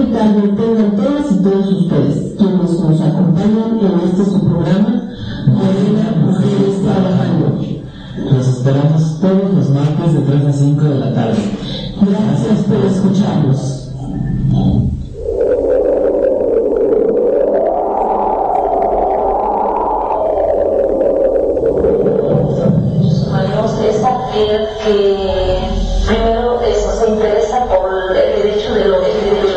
excelente tarde tengan todas y todos ustedes, quienes nos acompañan en este su programa, Morena Mujeres Trabajando. Los esperamos todos los martes de 3 a 5 de la tarde. Gracias por escucharnos. Que primero eso, se interesa por el derecho de los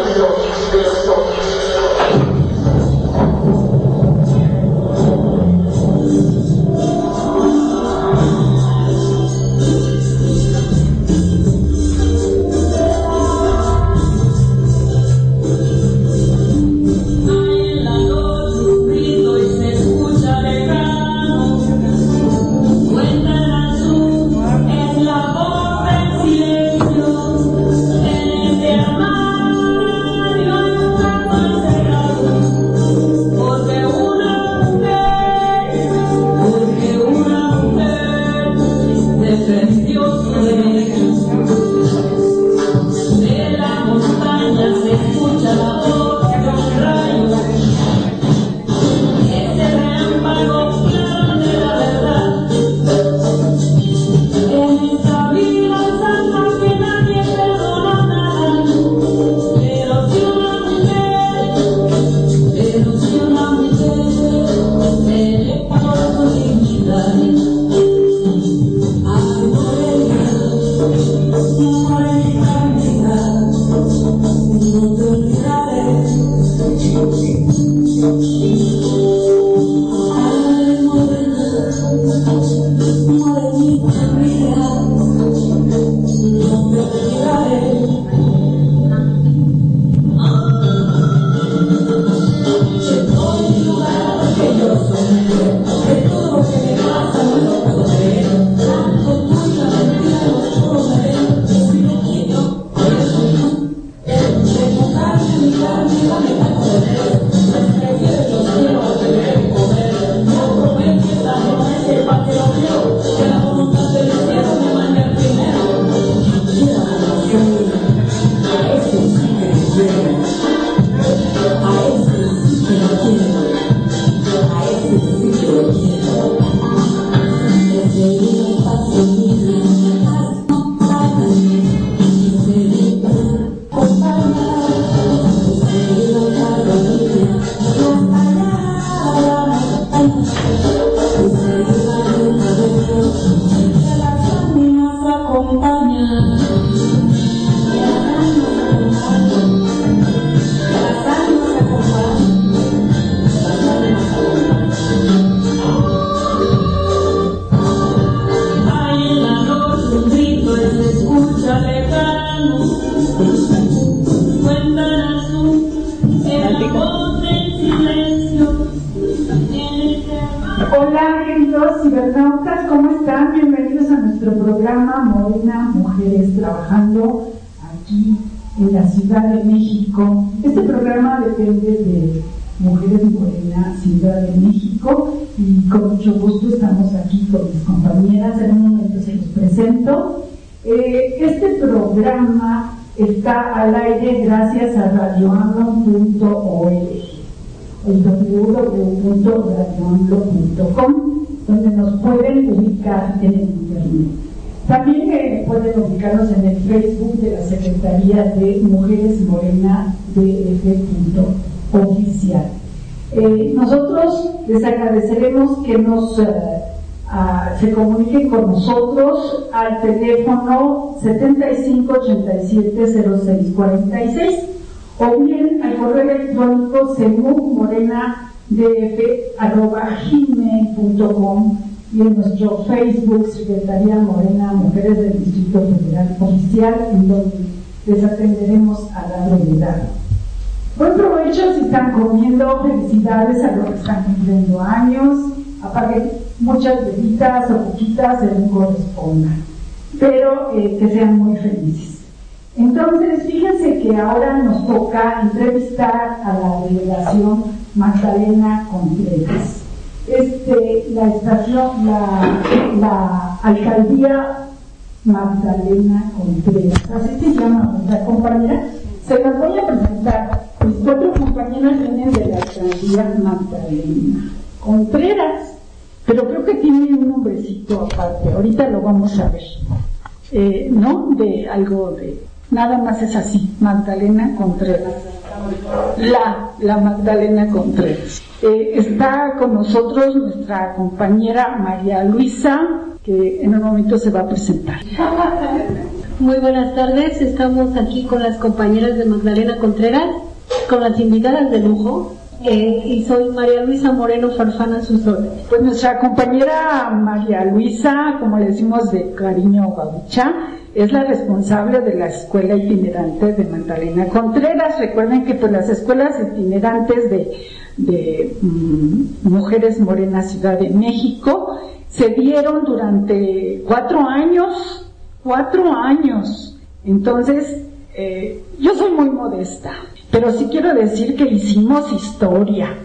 Hola queridos cibernautas, ¿cómo están? Bienvenidos a nuestro programa Morena Mujeres Trabajando aquí en la Ciudad de México. Este programa depende de Mujeres Morena Ciudad de México y con mucho gusto estamos aquí con mis compañeras. En un momento se los presento. Este programa está al aire gracias a radioamlo.org, el www.radioamlo.com, donde nos pueden ubicar en el internet. También pueden ubicarnos en el Facebook de la Secretaría de Mujeres Morena DF.oficial. Nosotros les agradeceremos que se comuniquen con nosotros al teléfono 75870646 o bien al correo electrónico semugmorenadf@gmail.com y en nuestro Facebook Secretaría Morena Mujeres del Distrito Federal Oficial, en donde les atenderemos a la brevedad. Buen provecho si están comiendo, felicidades a los que están cumpliendo años, apaguen muchas velitas o poquitas según corresponda, pero que sean muy felices. Entonces, fíjense que ahora nos toca entrevistar a la delegación Magdalena Contreras. La alcaldía Magdalena Contreras, así se llama, ¿verdad, compañera? Se las voy a presentar. Mis 4 compañeras vienen de la alcaldía Magdalena Contreras, pero creo que tiene un nombrecito aparte, ahorita lo vamos a ver, ¿no? De algo de, nada más es así, Magdalena Contreras, la Magdalena Contreras. Está con nosotros nuestra compañera María Luisa, que en un momento se va a presentar. Muy buenas tardes, estamos aquí con las compañeras de Magdalena Contreras, con las invitadas de lujo. Y soy María Luisa Moreno Farfana Susor. Pues nuestra compañera María Luisa, como le decimos de cariño Babucha, es la responsable de la escuela itinerante de Magdalena Contreras. Recuerden que pues las escuelas itinerantes de Mujeres Morenas Ciudad de México se dieron durante 4 años. 4 años. Entonces, yo soy muy modesta, pero sí quiero decir que hicimos historia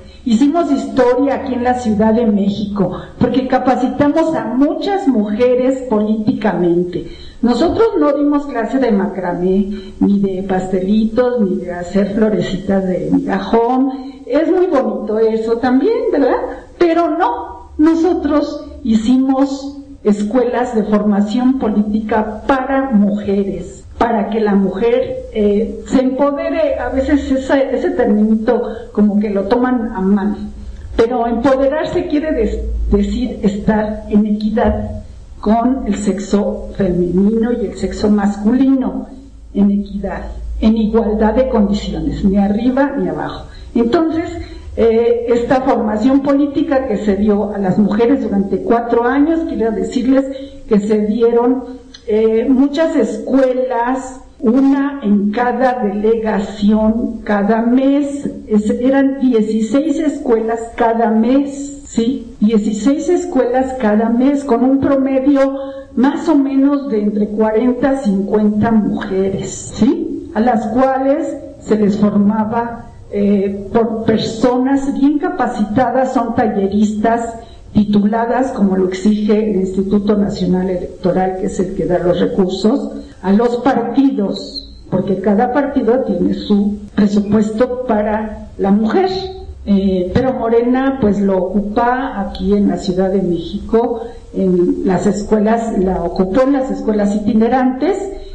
aquí en la Ciudad de México, porque capacitamos a muchas mujeres políticamente. Nosotros no dimos clase de macramé, ni de pastelitos, ni de hacer florecitas de migajón. Es muy bonito eso también, ¿verdad? Pero no, nosotros hicimos escuelas de formación política para mujeres, para que la mujer se empodere. A veces ese terminito como que lo toman a mal, pero empoderarse quiere decir estar en equidad con el sexo femenino y el sexo masculino, en equidad, en igualdad de condiciones, ni arriba ni abajo. Entonces, esta formación política que se dio a las mujeres durante 4 años, quiero decirles que se dieron muchas escuelas, una en cada delegación cada mes, eran 16 escuelas cada mes, ¿sí? 16 escuelas cada mes, con un promedio más o menos de entre 40 a 50 mujeres, ¿sí? A las cuales se les formaba por personas bien capacitadas, son talleristas tituladas, como lo exige el Instituto Nacional Electoral, que es el que da los recursos, a los partidos, porque cada partido tiene su presupuesto para la mujer, pero Morena pues lo ocupa aquí en la Ciudad de México, en las escuelas, la ocupó en las escuelas itinerantes,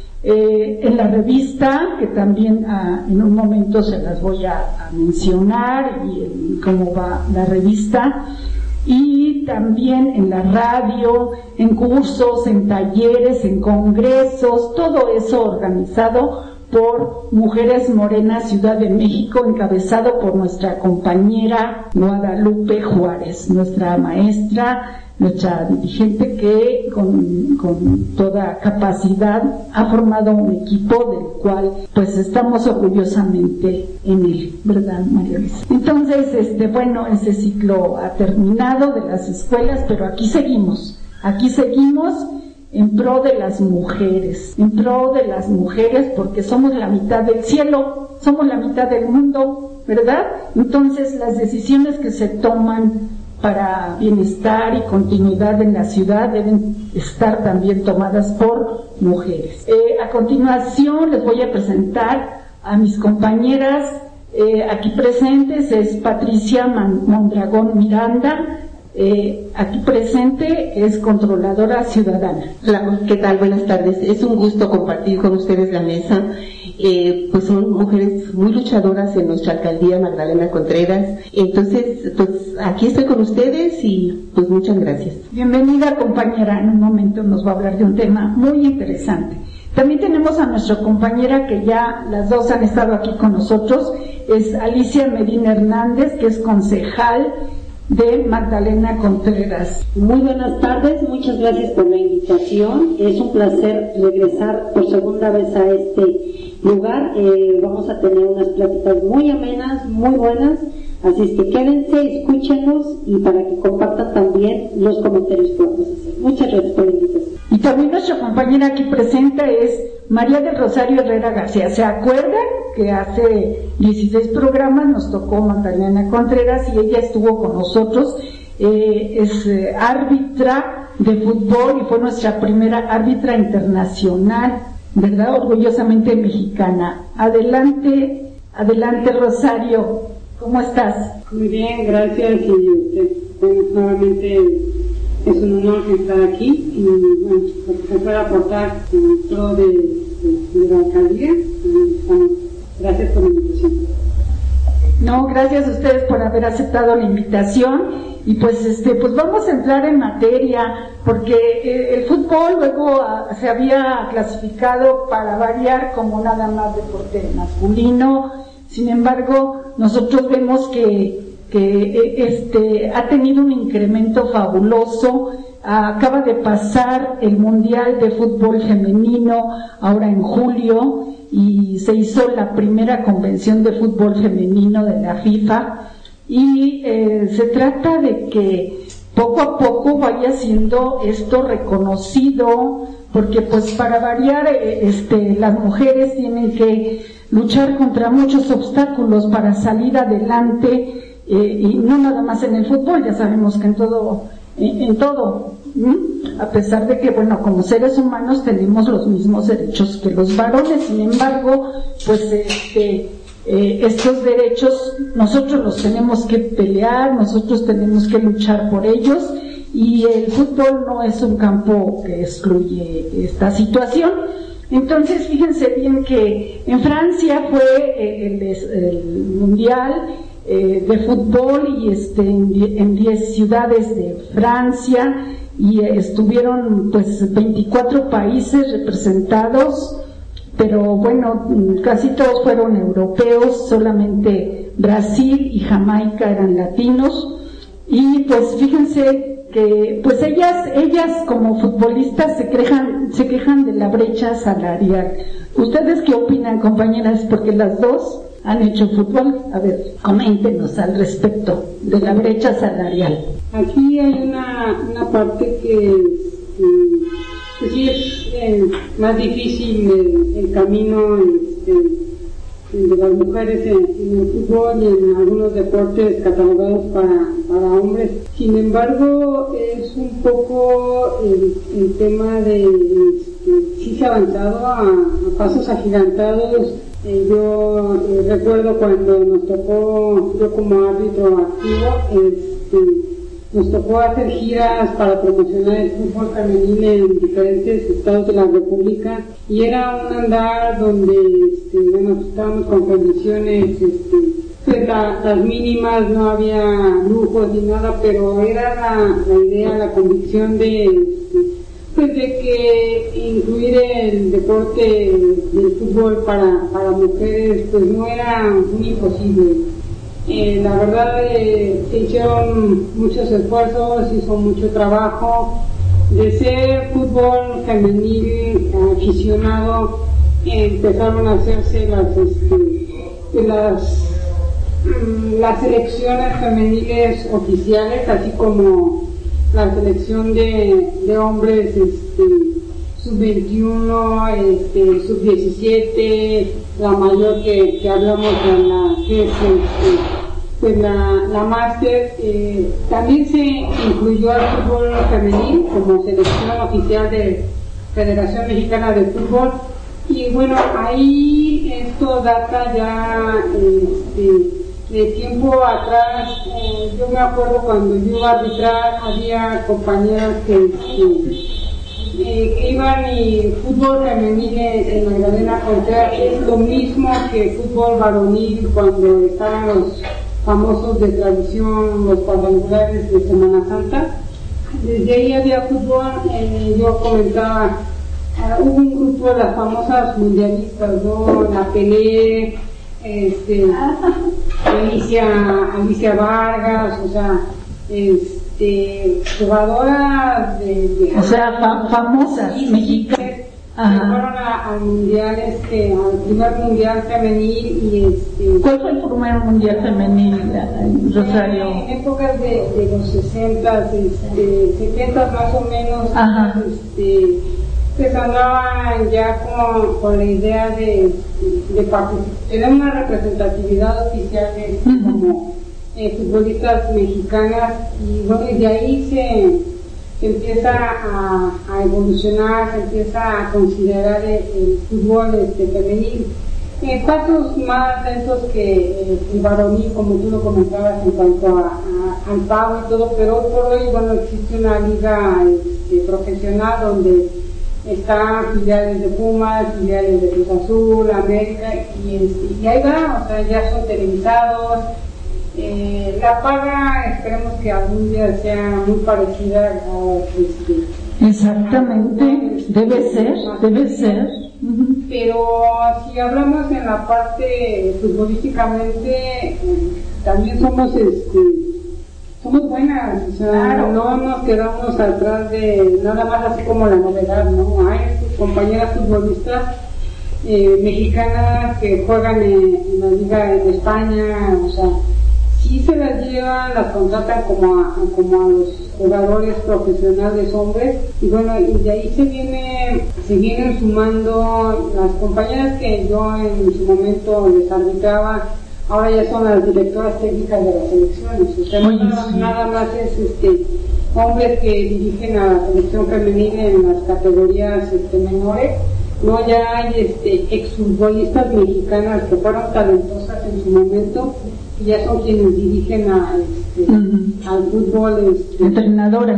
en la revista, que también en un momento se las voy a mencionar, y cómo va la revista, y también en la radio, en cursos, en talleres, en congresos, todo eso organizado por Mujeres Morenas Ciudad de México, encabezado por nuestra compañera Guadalupe Juárez, nuestra maestra, nuestra dirigente, que con toda capacidad ha formado un equipo del cual pues estamos orgullosamente en él, ¿verdad, María Luisa? Entonces, bueno, ese ciclo ha terminado de las escuelas, pero aquí seguimos en pro de las mujeres, porque somos la mitad del cielo, somos la mitad del mundo, ¿verdad? Entonces las decisiones que se toman para bienestar y continuidad en la ciudad deben estar también tomadas por mujeres. A continuación les voy a presentar a mis compañeras aquí presentes. Es Patricia Mondragón Miranda, aquí presente, es controladora ciudadana. Hola, ¿qué tal? Buenas tardes. Es un gusto compartir con ustedes la mesa. Pues son mujeres muy luchadoras en nuestra alcaldía Magdalena Contreras. Entonces, pues aquí estoy con ustedes y pues muchas gracias. Bienvenida, compañera. En un momento nos va a hablar de un tema muy interesante. También tenemos a nuestra compañera, que ya las dos han estado aquí con nosotros, es Alicia Medina Hernández, que es concejal de Magdalena Contreras. Muy buenas tardes, muchas gracias por la invitación. Es un placer regresar por segunda vez a este lugar. Vamos a tener unas pláticas muy amenas, muy buenas, así es que quédense, escúchenos y para que compartan también los comentarios que vamos a hacer. Muchas gracias por la invitación. Y también nuestra compañera aquí presente es María del Rosario Herrera García. ¿Se acuerdan que hace 16 programas nos tocó Magdalena Contreras y ella estuvo con nosotros? Es árbitra de fútbol y fue nuestra primera árbitra internacional ¿verdad? Orgullosamente mexicana. Adelante, Rosario, ¿cómo estás? Muy bien, gracias, y bueno, nuevamente es un honor estar aquí y bueno, que pueda aportar en pro de la alcaldía. Gracias por la invitación. No, gracias a ustedes por haber aceptado la invitación. Y pues vamos a entrar en materia, porque el fútbol luego se había clasificado para variar como nada más deporte masculino. Sin embargo, nosotros vemos que ha tenido un incremento fabuloso. Acaba de pasar el Mundial de Fútbol Femenino ahora en julio, y se hizo la primera convención de fútbol femenino de la FIFA, y se trata de que poco a poco vaya siendo esto reconocido, porque pues para variar las mujeres tienen que luchar contra muchos obstáculos para salir adelante, y no nada más en el fútbol, ya sabemos que en todo, a pesar de que, bueno, como seres humanos tenemos los mismos derechos que los varones. Sin embargo, pues estos derechos nosotros los tenemos que pelear, nosotros tenemos que luchar por ellos, y el fútbol no es un campo que excluye esta situación. Entonces, fíjense bien que en Francia fue el mundial de fútbol, y en 10 ciudades de Francia, y estuvieron pues 24 países representados, pero bueno, casi todos fueron europeos, solamente Brasil y Jamaica eran latinos. Y pues fíjense que pues ellas como futbolistas se quejan de la brecha salarial. ¿Ustedes qué opinan, compañeras? Porque las dos han hecho fútbol. A ver, coméntenos al respecto de la brecha salarial. Aquí hay una parte que sí es más difícil el camino de las mujeres en el fútbol y en algunos deportes catalogados para hombres. Sin embargo, es un poco el tema de sí se ha avanzado a pasos agigantados. Yo recuerdo cuando nos tocó, yo como árbitro activo, nos tocó hacer giras para promocionar el fútbol femenil en diferentes estados de la República, y era un andar donde estábamos con condiciones pues las mínimas, no había lujos ni nada, pero era la idea, la convicción de que incluir el deporte del fútbol para mujeres pues no era un imposible. La verdad se hicieron muchos esfuerzos, hizo mucho trabajo. De ser fútbol femenil aficionado, empezaron a hacerse las selecciones femeniles oficiales, así como la selección de hombres sub-21, sub-17, la mayor que hablamos de la que es pues la máster. También se incluyó al fútbol femenil como selección oficial de Federación Mexicana de Fútbol, y bueno, ahí esto data ya de tiempo atrás. Yo me acuerdo cuando yo iba a arbitrar, había compañeras que iban, y fútbol femenil en Magdalena Contreras es lo mismo que fútbol varonil cuando estaban los famosos de tradición, los cuadrangulares de Semana Santa. Desde ahí había fútbol. Yo comentaba, hubo un grupo de las famosas mundialistas, ¿no? La Pelé, Alicia Vargas, o sea, jugadoras o sea, famosas mexicanas. Fueron al mundial, al primer mundial femenil, y ¿Cuál fue el primer mundial femenil, Rosario? En épocas de los 60, 70 más o menos. Ajá. Pues andaban ya con la idea de tener una representatividad oficial como futbolistas mexicanas, y bueno, y de ahí se empieza a evolucionar, se empieza a considerar el fútbol femenil. Pasos más lentos que el varonil, como tú lo comentabas en cuanto al pago y todo, pero hoy por hoy, bueno, existe una liga profesional donde están filiales de Pumas, filiales de Cruz Azul, América, y ahí va, o sea, ya son televisados. La paga, esperemos que algún día sea muy parecida a exactamente, debe ser. Pero si hablamos en la parte futbolísticamente, también somos buenas, o sea, claro. No nos quedamos atrás de nada más así como la novedad, ¿no? Hay compañeras futbolistas mexicanas que juegan en la liga en España, o sea, sí se las llevan, las contratan como a los jugadores profesionales hombres, y bueno, y de ahí se vienen sumando las compañeras que yo en su momento les arbitraba, ahora ya son las directoras técnicas de las selecciones, o sea, nada más es hombres que dirigen a la selección femenina en las categorías menores. No, ya hay exfutbolistas mexicanas que fueron talentosas en su momento y ya son quienes dirigen al fútbol. Entrenadoras.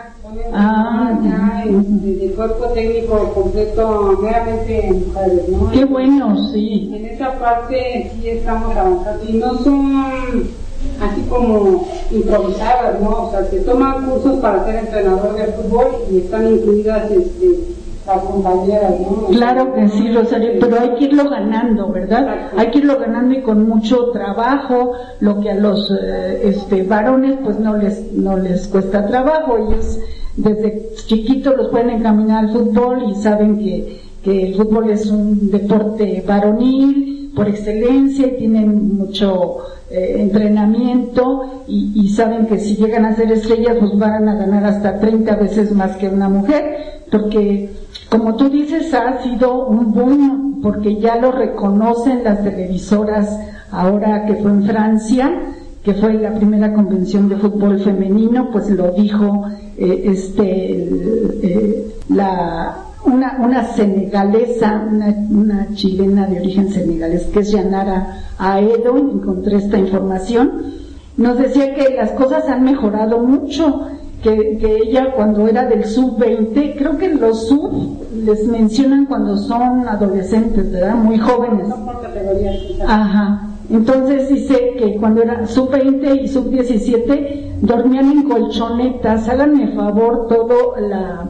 De cuerpo técnico completo, meramente mujeres, ¿no? Qué bueno, sí. En esa parte sí estamos avanzando y no son así como improvisadas, ¿no? O sea, se toman cursos para ser entrenador de fútbol y están incluidas las compañeras, ¿no? Claro que sí, Rosario, pero hay que irlo ganando, ¿verdad? Exacto. Hay que irlo ganando y con mucho trabajo, lo que a los varones pues no les cuesta trabajo. Ellos desde chiquitos los pueden encaminar al fútbol y saben que el fútbol es un deporte varonil por excelencia y tienen mucho entrenamiento y saben que si llegan a ser estrellas pues van a ganar hasta 30 veces más que una mujer, porque como tú dices ha sido un boom, porque ya lo reconocen las televisoras ahora que fue en Francia, que fue la primera convención de fútbol femenino, pues lo dijo una senegalesa, una chilena de origen senegalés, que es Yanara Aedo, encontré esta información, nos decía que las cosas han mejorado mucho, que ella cuando era del sub-20, creo que los sub les mencionan cuando son adolescentes, ¿verdad? Muy jóvenes. No por categorías. Ajá. Entonces dice que cuando era sub-20 y sub-17 dormían en colchonetas. Háganme favor, todo a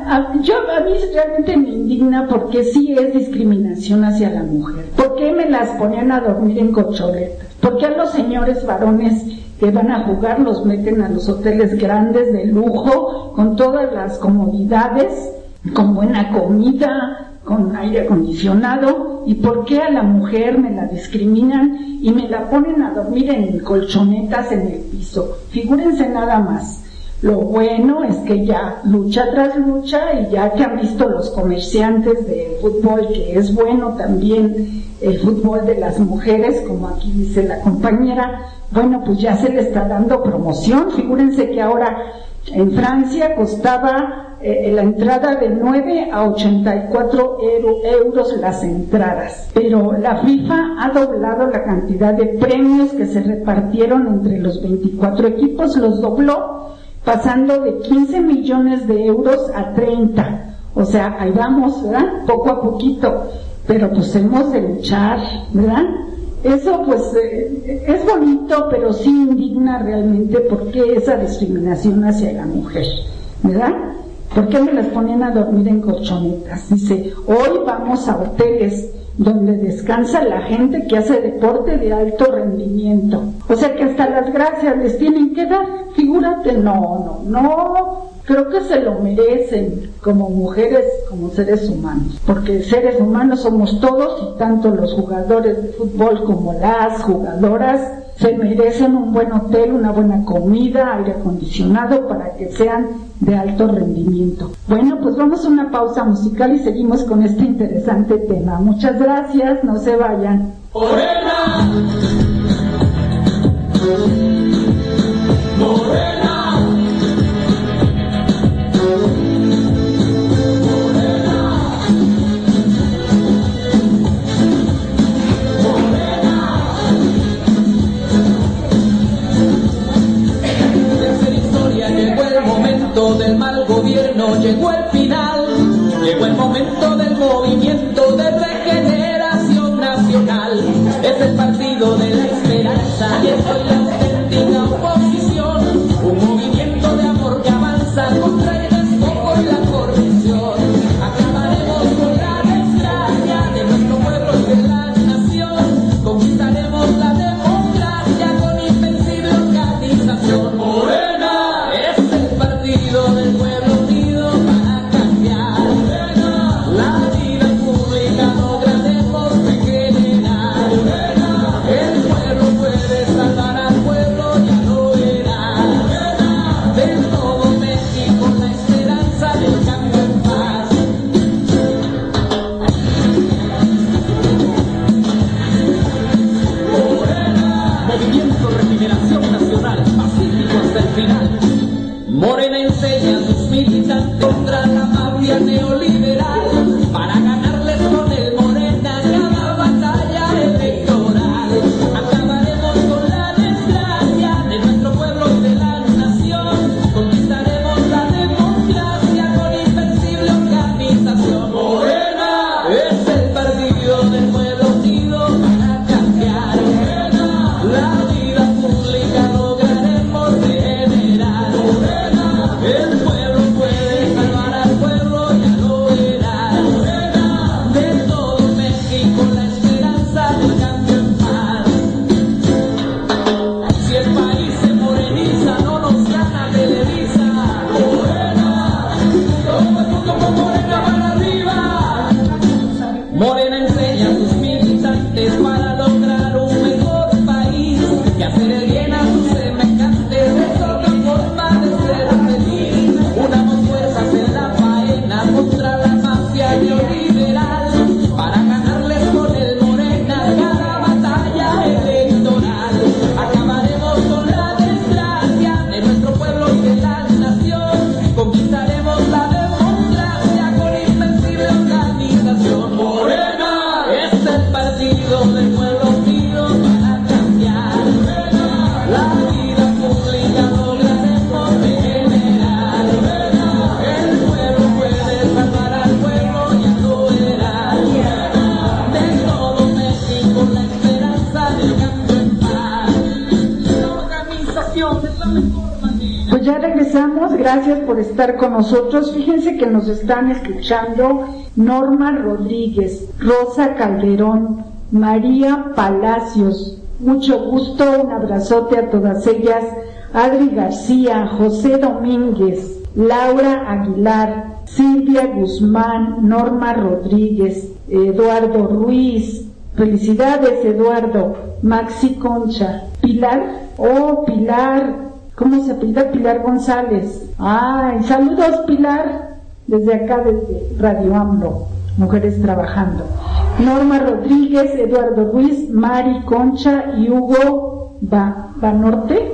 mí realmente me indigna porque sí es discriminación hacia la mujer. ¿Por qué me las ponían a dormir en colchonetas? ¿Por qué a los señores varones que van a jugar los meten a los hoteles grandes de lujo, con todas las comodidades, con buena comida, con aire acondicionado? ¿Y por qué a la mujer me la discriminan y me la ponen a dormir en colchonetas en el piso? Figúrense nada más. Lo bueno es que ya lucha tras lucha, y ya que han visto los comerciantes de fútbol que es bueno también el fútbol de las mujeres, como aquí dice la compañera, bueno, pues ya se le está dando promoción. Figúrense que ahora en Francia costaba la entrada de 9 a 84 euros las entradas, pero la FIFA ha doblado la cantidad de premios que se repartieron entre los 24 equipos, los dobló, pasando de 15 millones de euros a 30. O sea, ahí vamos, ¿verdad? Poco a poquito, pero pues hemos de luchar, ¿verdad? Eso pues es bonito, pero sí indigna realmente por qué esa discriminación hacia la mujer, ¿verdad? ¿Por qué me las ponían a dormir en colchonetas? Dice, hoy vamos a hoteles donde descansa la gente que hace deporte de alto rendimiento. O sea que hasta las gracias les tienen que dar. Figúrate, no, creo que se lo merecen como mujeres, como seres humanos, porque seres humanos somos todos, y tanto los jugadores de fútbol como las jugadoras se merecen un buen hotel, una buena comida, aire acondicionado, para que sean de alto rendimiento. Bueno, pues vamos a una pausa musical y seguimos con este interesante tema. Muchas gracias, no se vayan. Morena, morena, movimiento Regeneración Nacional, pacífico hasta el final. Morena enseña a sus militantes contra la mafia neoliberal, para ganarles con el Morena cada batalla electoral. Acabaremos con la desgracia de nuestro pueblo y de la nación, conquistaremos la democracia con invencible organización. Morena es el partido del pueblo unido para cambiar la vida pública, lograremos regenerar. El pueblo puede salvar al pueblo, ya lo verás. De todo México la esperanza del cambio en paz. Si el país se moreniza, no nos gana Televisa. Morena, todo el mundo con Morena para arriba. Morena enseña a sus militantes para lograr un mejor país, que hacer el bien a sus semejantes es otra forma de ser feliz. Unamos fuerzas en la faena contra la mafia neoliberal, para ganarles con el Morena cada batalla electoral. Acabaremos con la desgracia de nuestro pueblo y de la nación, conquistaremos la democracia con invencible organización. Morena es el partido del pueblo unido para cambiar la vida pública, lograremos regenerar. El pueblo puede salvar al pueblo, ya lo verás. De todo México la esperanza del cambio en paz. La organización es la mejor manera. Pues ya regresamos, gracias por estar con nosotros. Fíjense que nos están escuchando Norma Rodríguez, Rosa Calderón, María Palacios, mucho gusto, un abrazote a todas ellas, Adri García, José Domínguez, Laura Aguilar, Silvia Guzmán, Norma Rodríguez, Eduardo Ruiz, felicidades Eduardo, Maxi Concha, Pilar, Pilar, ¿cómo se apellida? Pilar González. Ay, saludos Pilar, desde acá, desde Radio AMLO, Mujeres Trabajando. Norma Rodríguez, Eduardo Ruiz, Mari Concha y Hugo Baluarte.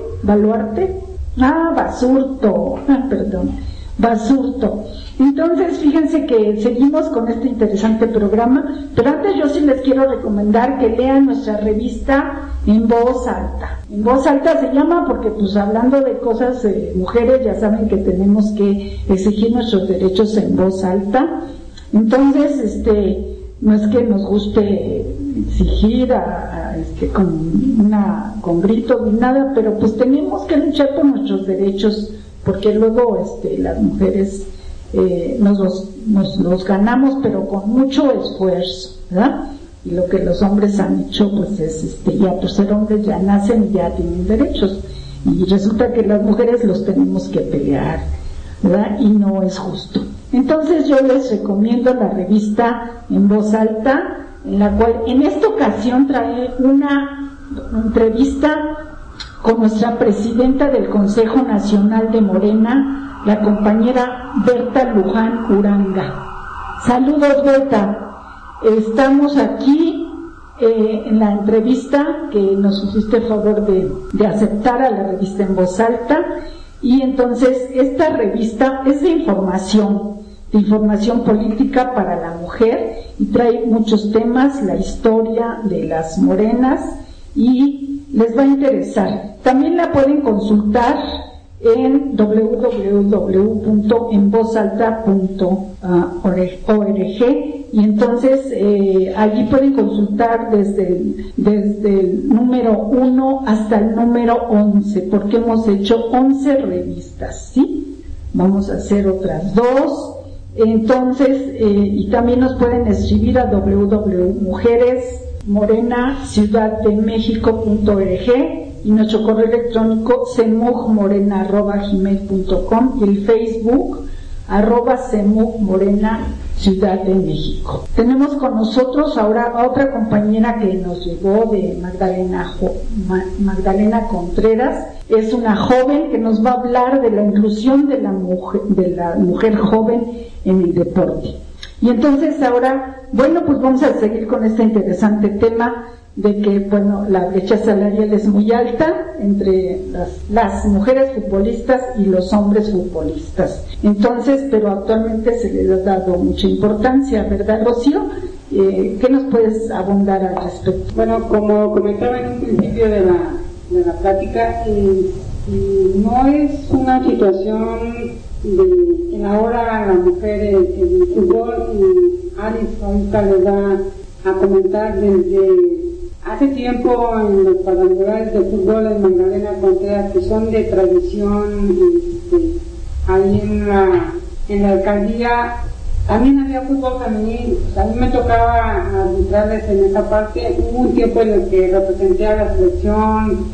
Basurto, perdón, Basurto. Entonces, fíjense que seguimos con este interesante programa, pero antes yo sí les quiero recomendar que lean nuestra revista En Voz Alta. En Voz Alta se llama porque, pues, hablando de cosas mujeres, ya saben que tenemos que exigir nuestros derechos en voz alta. Entonces, no es que nos guste exigir con gritos ni nada, pero pues tenemos que luchar por nuestros derechos, porque luego las mujeres nos los ganamos, pero con mucho esfuerzo, ¿verdad? Y lo que los hombres han hecho, pues es ya por ser hombres ya nacen y ya tienen derechos, y resulta que las mujeres los tenemos que pelear, ¿verdad? Y no es justo. Entonces yo les recomiendo la revista En Voz Alta, en la cual en esta ocasión trae una entrevista con nuestra presidenta del Consejo Nacional de Morena, la compañera Berta Luján Uranga. Saludos Berta, estamos aquí en la entrevista que nos hiciste el favor de aceptar a la revista En Voz Alta, y entonces esta revista es de información política para la mujer, y trae muchos temas, la historia de las morenas, y les va a interesar. También la pueden consultar en www.envozalta.org, y entonces allí pueden consultar desde el número 1 hasta el número 11, porque hemos hecho 11 revistas, ¿sí? Vamos a hacer otras 2. Entonces, y también nos pueden escribir a www.mujeresciudaddemexico.org, y nuestro correo electrónico semugmorena@gmail.com, y el Facebook @semugmorena Ciudad de México. Tenemos con nosotros ahora a otra compañera que nos llegó de Magdalena Contreras. Es una joven que nos va a hablar de la inclusión de la mujer joven en el deporte. Y entonces ahora, bueno, pues vamos a seguir con este interesante tema de que, bueno, la brecha salarial es muy alta entre las mujeres futbolistas y los hombres futbolistas. Entonces, pero actualmente se les ha dado mucha importancia, ¿verdad, Rocío? ¿Qué nos puedes abundar al respecto? Bueno, como comentaba en un principio de la plática, no es una situación en ahora la mujer en el fútbol, Alice ahorita les va a comentar desde hace tiempo en los cuadrangulares de fútbol en Magdalena Contreras, que son de tradición, ahí en la alcaldía también había fútbol femenil. A mí me tocaba arbitrarles en esa parte. Hubo un tiempo en el que representé a la selección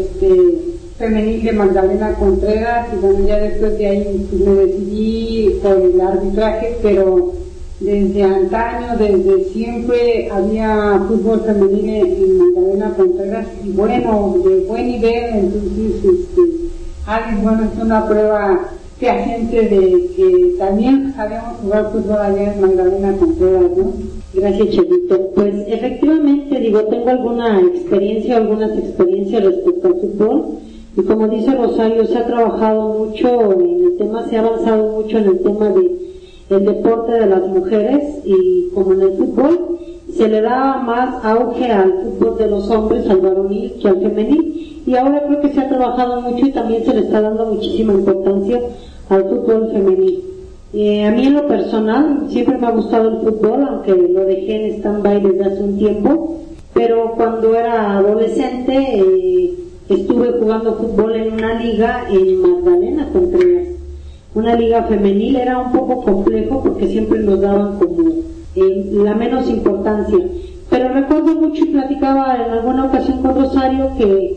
femenil de Magdalena Contreras, y bueno, ya después de ahí pues, me decidí por el arbitraje, pero desde antaño, desde siempre había fútbol femenil en Magdalena Contreras, y bueno, de buen nivel. Entonces Alice, bueno, es una prueba fehaciente de que también sabemos jugar fútbol allá en Magdalena Contreras, ¿no? Gracias, Chelito. Pues efectivamente, tengo algunas experiencias respecto al fútbol, y como dice Rosario, se ha trabajado mucho en el tema, se ha avanzado mucho en el tema del deporte de las mujeres, y como en el fútbol se le da más auge al fútbol de los hombres, al varonil, que al femenil, y ahora creo que se ha trabajado mucho y también se le está dando muchísima importancia al fútbol femenil. A mí en lo personal siempre me ha gustado el fútbol, aunque lo dejé en stand-by desde hace un tiempo, pero cuando era adolescente estuve jugando fútbol en una liga en Magdalena Contreras, una liga femenil. Era un poco complejo porque siempre nos daban como la menos importancia, pero recuerdo mucho y platicaba en alguna ocasión con Rosario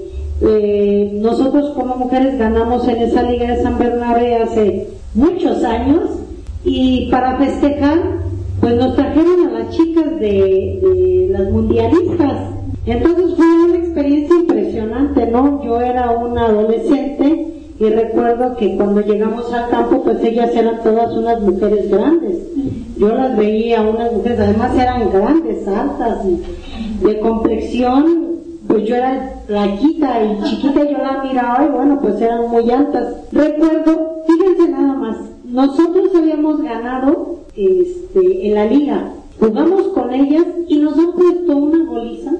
que nosotros como mujeres ganamos en esa liga de San Bernabé hace muchos años, y para festejar pues nos trajeron a las chicas de las mundialistas. Entonces fue una experiencia impresionante, ¿no? Yo era una adolescente y recuerdo que cuando llegamos al campo pues ellas eran todas unas mujeres grandes. Yo las veía, unas mujeres, además eran grandes, altas, de complexión, pues yo era flaquita y chiquita, yo la miraba y bueno, pues eran muy altas. Recuerdo, fíjense nada más, nosotros habíamos ganado en la liga, jugamos con ellas y nos han puesto una goliza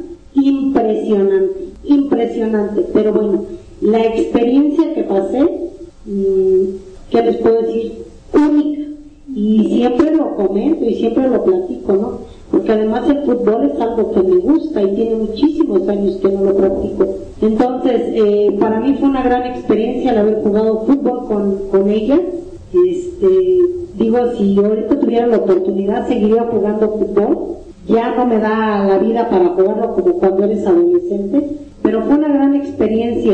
impresionante, pero bueno, la experiencia que pasé, ¿qué les puedo decir? Única, y siempre lo comento y siempre lo platico, ¿no? Porque además el fútbol es algo que me gusta y tiene muchísimos años que no lo practico. Entonces, para mí fue una gran experiencia el haber jugado fútbol con ellas. Si ahorita tuviera la oportunidad seguiría jugando fútbol. Ya no me da la vida para jugarlo como cuando eres adolescente, pero fue una gran experiencia.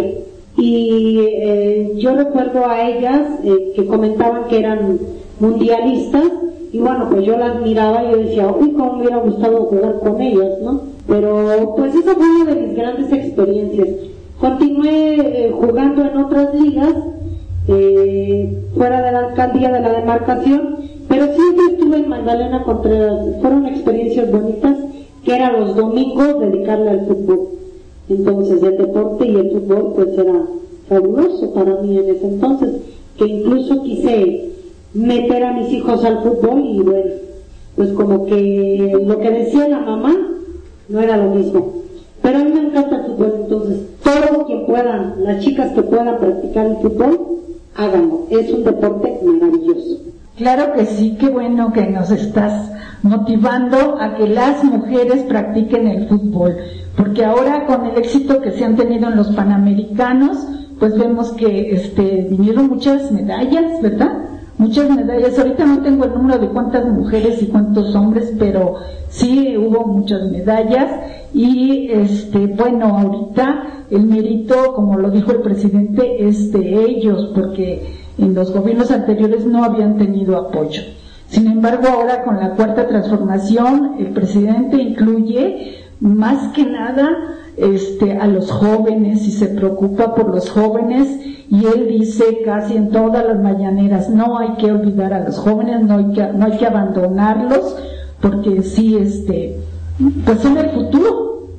Y yo recuerdo a ellas que comentaban que eran mundialistas, y bueno, pues yo las miraba y yo decía, uy, cómo me hubiera gustado jugar con ellas, ¿no? Pero pues esa fue una de mis grandes experiencias. Continué jugando en otras ligas, fuera de la alcaldía, de la demarcación, pero siempre estuve en Magdalena Contreras. Fueron experiencias bonitas, que eran los domingos dedicarle al fútbol. Entonces el deporte y el fútbol pues era fabuloso para mí en ese entonces, que incluso quise meter a mis hijos al fútbol, y bueno, pues como que lo que decía la mamá no era lo mismo. Pero a mí me encanta el fútbol, entonces todos quien puedan, las chicas que puedan practicar el fútbol, háganlo, es un deporte maravilloso. Claro que sí, qué bueno que nos estás motivando a que las mujeres practiquen el fútbol, porque ahora con el éxito que se han tenido en los Panamericanos, pues vemos que vinieron muchas medallas, ¿verdad? Muchas medallas. Ahorita no tengo el número de cuántas mujeres y cuántos hombres, pero sí hubo muchas medallas. Y bueno, ahorita el mérito, como lo dijo el presidente, es de ellos, porque en los gobiernos anteriores no habían tenido apoyo. Sin embargo, ahora con la cuarta transformación, el presidente incluye más que nada a los jóvenes y se preocupa por los jóvenes, y él dice casi en todas las mañaneras, no hay que olvidar a los jóvenes, no hay que abandonarlos, porque sí, pues son el futuro,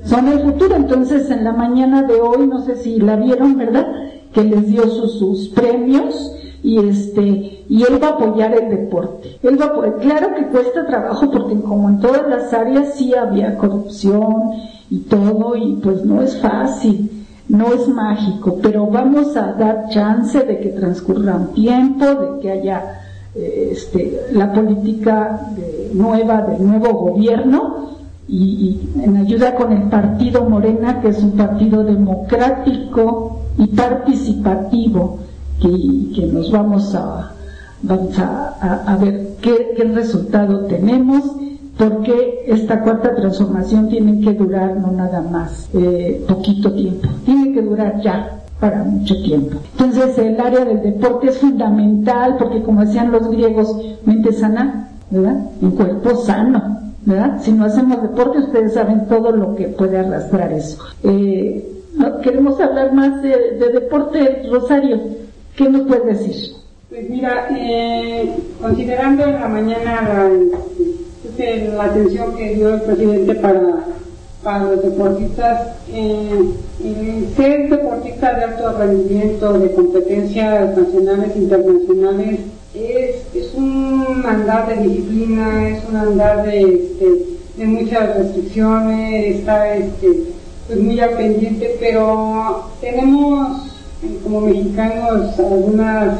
son el futuro. Entonces en la mañana de hoy, no sé si la vieron, ¿verdad?, que les dio sus premios, y él va a apoyar el deporte. Él va a apoyar. Claro que cuesta trabajo, porque como en todas las áreas sí había corrupción y todo, y pues no es fácil, no es mágico, pero vamos a dar chance de que transcurra un tiempo, de que haya la política nueva del nuevo gobierno, y en ayuda con el partido Morena, que es un partido democrático y participativo, que nos vamos a ver qué resultado tenemos, porque esta cuarta transformación tiene que durar no nada más poquito tiempo, tiene que durar ya para mucho tiempo. Entonces el área del deporte es fundamental, porque como decían los griegos, mente sana, ¿verdad?, un cuerpo sano, ¿verdad? Si no hacemos deporte, ustedes saben todo lo que puede arrastrar eso. Queremos hablar más de deporte. Rosario, ¿qué nos puedes decir? Pues mira, considerando en la mañana la atención que dio el presidente para los deportistas, ser deportista de alto rendimiento, de competencias nacionales e internacionales, es un andar de disciplina, es un andar de muchas restricciones, está pues muy al pendiente, pero tenemos como mexicanos algunos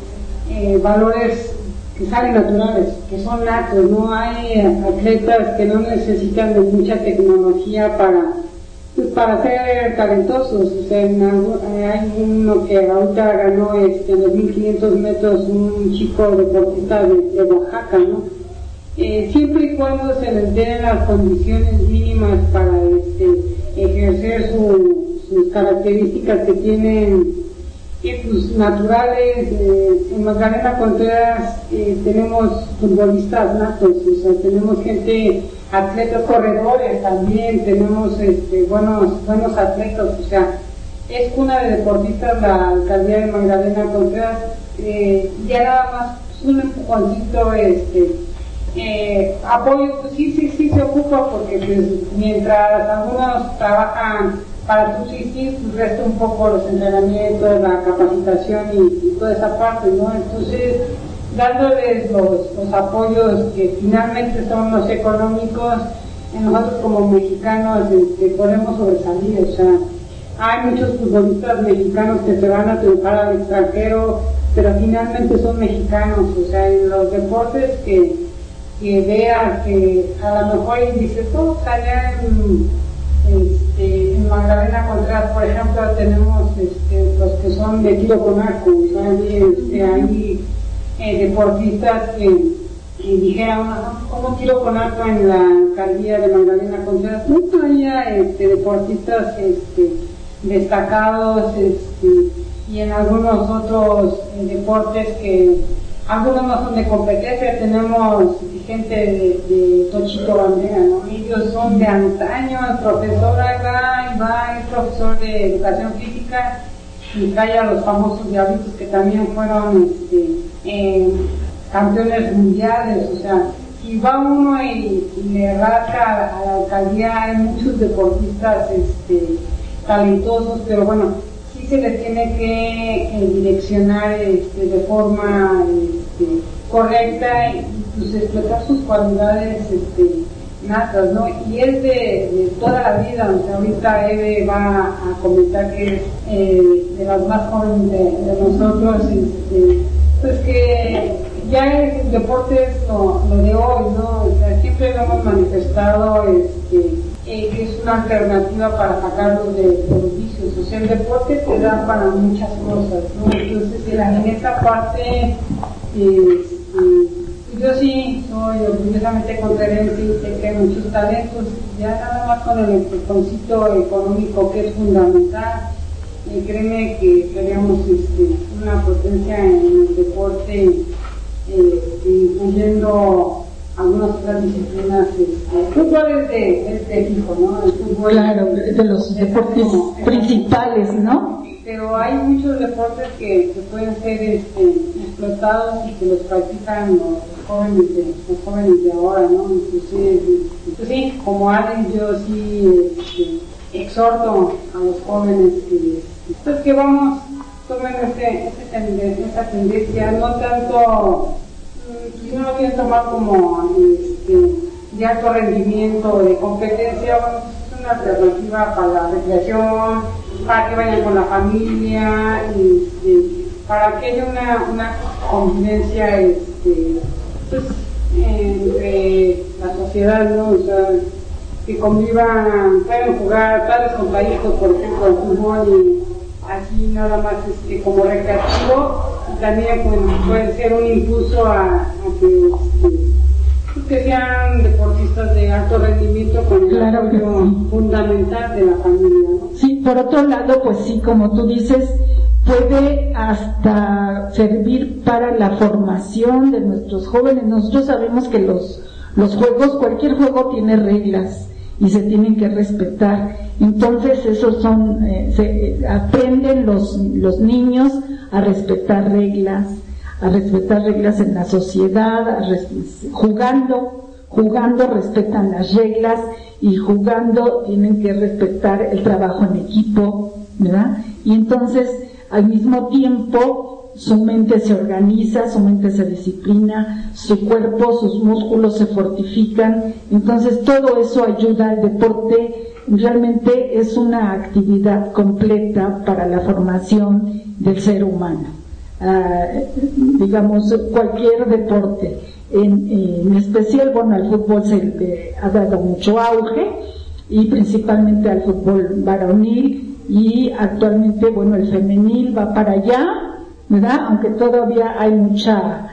valores que salen naturales, que son natos. No hay atletas que no necesitan de mucha tecnología para ser talentosos. O sea, hay uno que ahorita ganó en los 1500 metros, un chico deportista de Oaxaca, ¿no? Siempre y cuando se les den las condiciones mínimas para ejercer sus características que tienen pues, naturales. En Magdalena Contreras tenemos futbolistas natos, o sea, tenemos gente, atletas, corredores también, tenemos buenos atletas, o sea, es cuna de deportistas la alcaldía de Magdalena Contreras. Ya nada más un empujoncito, apoyo, pues sí se ocupa, porque pues mientras algunos trabajan para subsistir, pues resta un poco los entrenamientos, la capacitación y toda esa parte, ¿no? Entonces, dándoles los apoyos que finalmente son los económicos, nosotros como mexicanos podemos sobresalir. O sea, hay muchos futbolistas mexicanos que se van a triunfar al extranjero, pero finalmente son mexicanos. O sea, en los deportes que vean que a lo mejor dice todo allá en Magdalena Contreras, por ejemplo, tenemos los que son de tiro con arco. O sea, hay deportistas que dijeran, ¿cómo tiro con arco en la alcaldía de Magdalena Contreras? Nunca había deportistas destacados, y en algunos otros deportes que algunos no son de competencia. Tenemos gente de Tochito Bandera, ¿no? Ellos son de antaño, el profesor va, el profesor de educación física, y trae a los famosos diablitos que también fueron campeones mundiales. O sea, si va uno y le rasca a la alcaldía, hay muchos deportistas talentosos, pero bueno, sí se les tiene que direccionar de forma correcta, y pues explotar sus cualidades natas, ¿no? Y es de toda la vida. O sea, ahorita Eve va a comentar que es de las más jóvenes de nosotros, pues que ya el deporte es lo de hoy, ¿no? O sea, siempre lo hemos manifestado que es una alternativa para sacarlos de los vicios. O sea, el deporte te da para muchas cosas, ¿no? Entonces, en esta parte, yo sí soy orgullosamente contrerense y sé que hay muchos talentos, ya nada más con el empujoncito económico, que es fundamental. Créeme que seríamos una potencia en el deporte, incluyendo algunas otras disciplinas. El fútbol es de fijo, ¿no? El fútbol, claro, de los deportes principales, ¿no? Pero hay muchos deportes que pueden ser explotados y que los practican los jóvenes de ahora, ¿no? Entonces, pues sí, como alguien yo sí exhorto a los jóvenes que vamos, tomen esta tendencia, no tanto, si no lo quieren tomar como de alto rendimiento, de competencia, es una alternativa para la recreación, para que vayan con la familia, para que haya una convivencia pues, entre la sociedad, ¿no? O sea, que convivan, pueden jugar padres contra hijos, por ejemplo, el fútbol, y así nada más como recreativo, también puede ser un impulso a que sean deportistas de alto rendimiento con el apoyo fundamental de la familia, ¿no? Sí, por otro lado, pues sí, como tú dices, puede hasta servir para la formación de nuestros jóvenes. Nosotros sabemos que los juegos, cualquier juego tiene reglas y se tienen que respetar. Entonces esos son, aprenden los niños a respetar reglas en la sociedad, jugando respetan las reglas, y jugando tienen que respetar el trabajo en equipo, ¿verdad? Y entonces al mismo tiempo su mente se organiza, su mente se disciplina, su cuerpo, sus músculos se fortifican. Entonces todo eso ayuda al deporte. Realmente es una actividad completa para la formación del ser humano. Digamos, cualquier deporte, en especial, bueno, al fútbol se le ha dado mucho auge, y principalmente al fútbol varonil, y actualmente, bueno, el femenil va para allá, ¿verdad? Aunque todavía hay mucha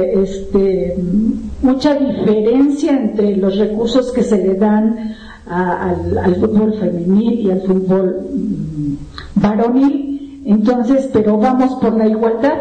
diferencia entre los recursos que se le dan al fútbol femenil y al fútbol varonil. Entonces, pero vamos por la igualdad,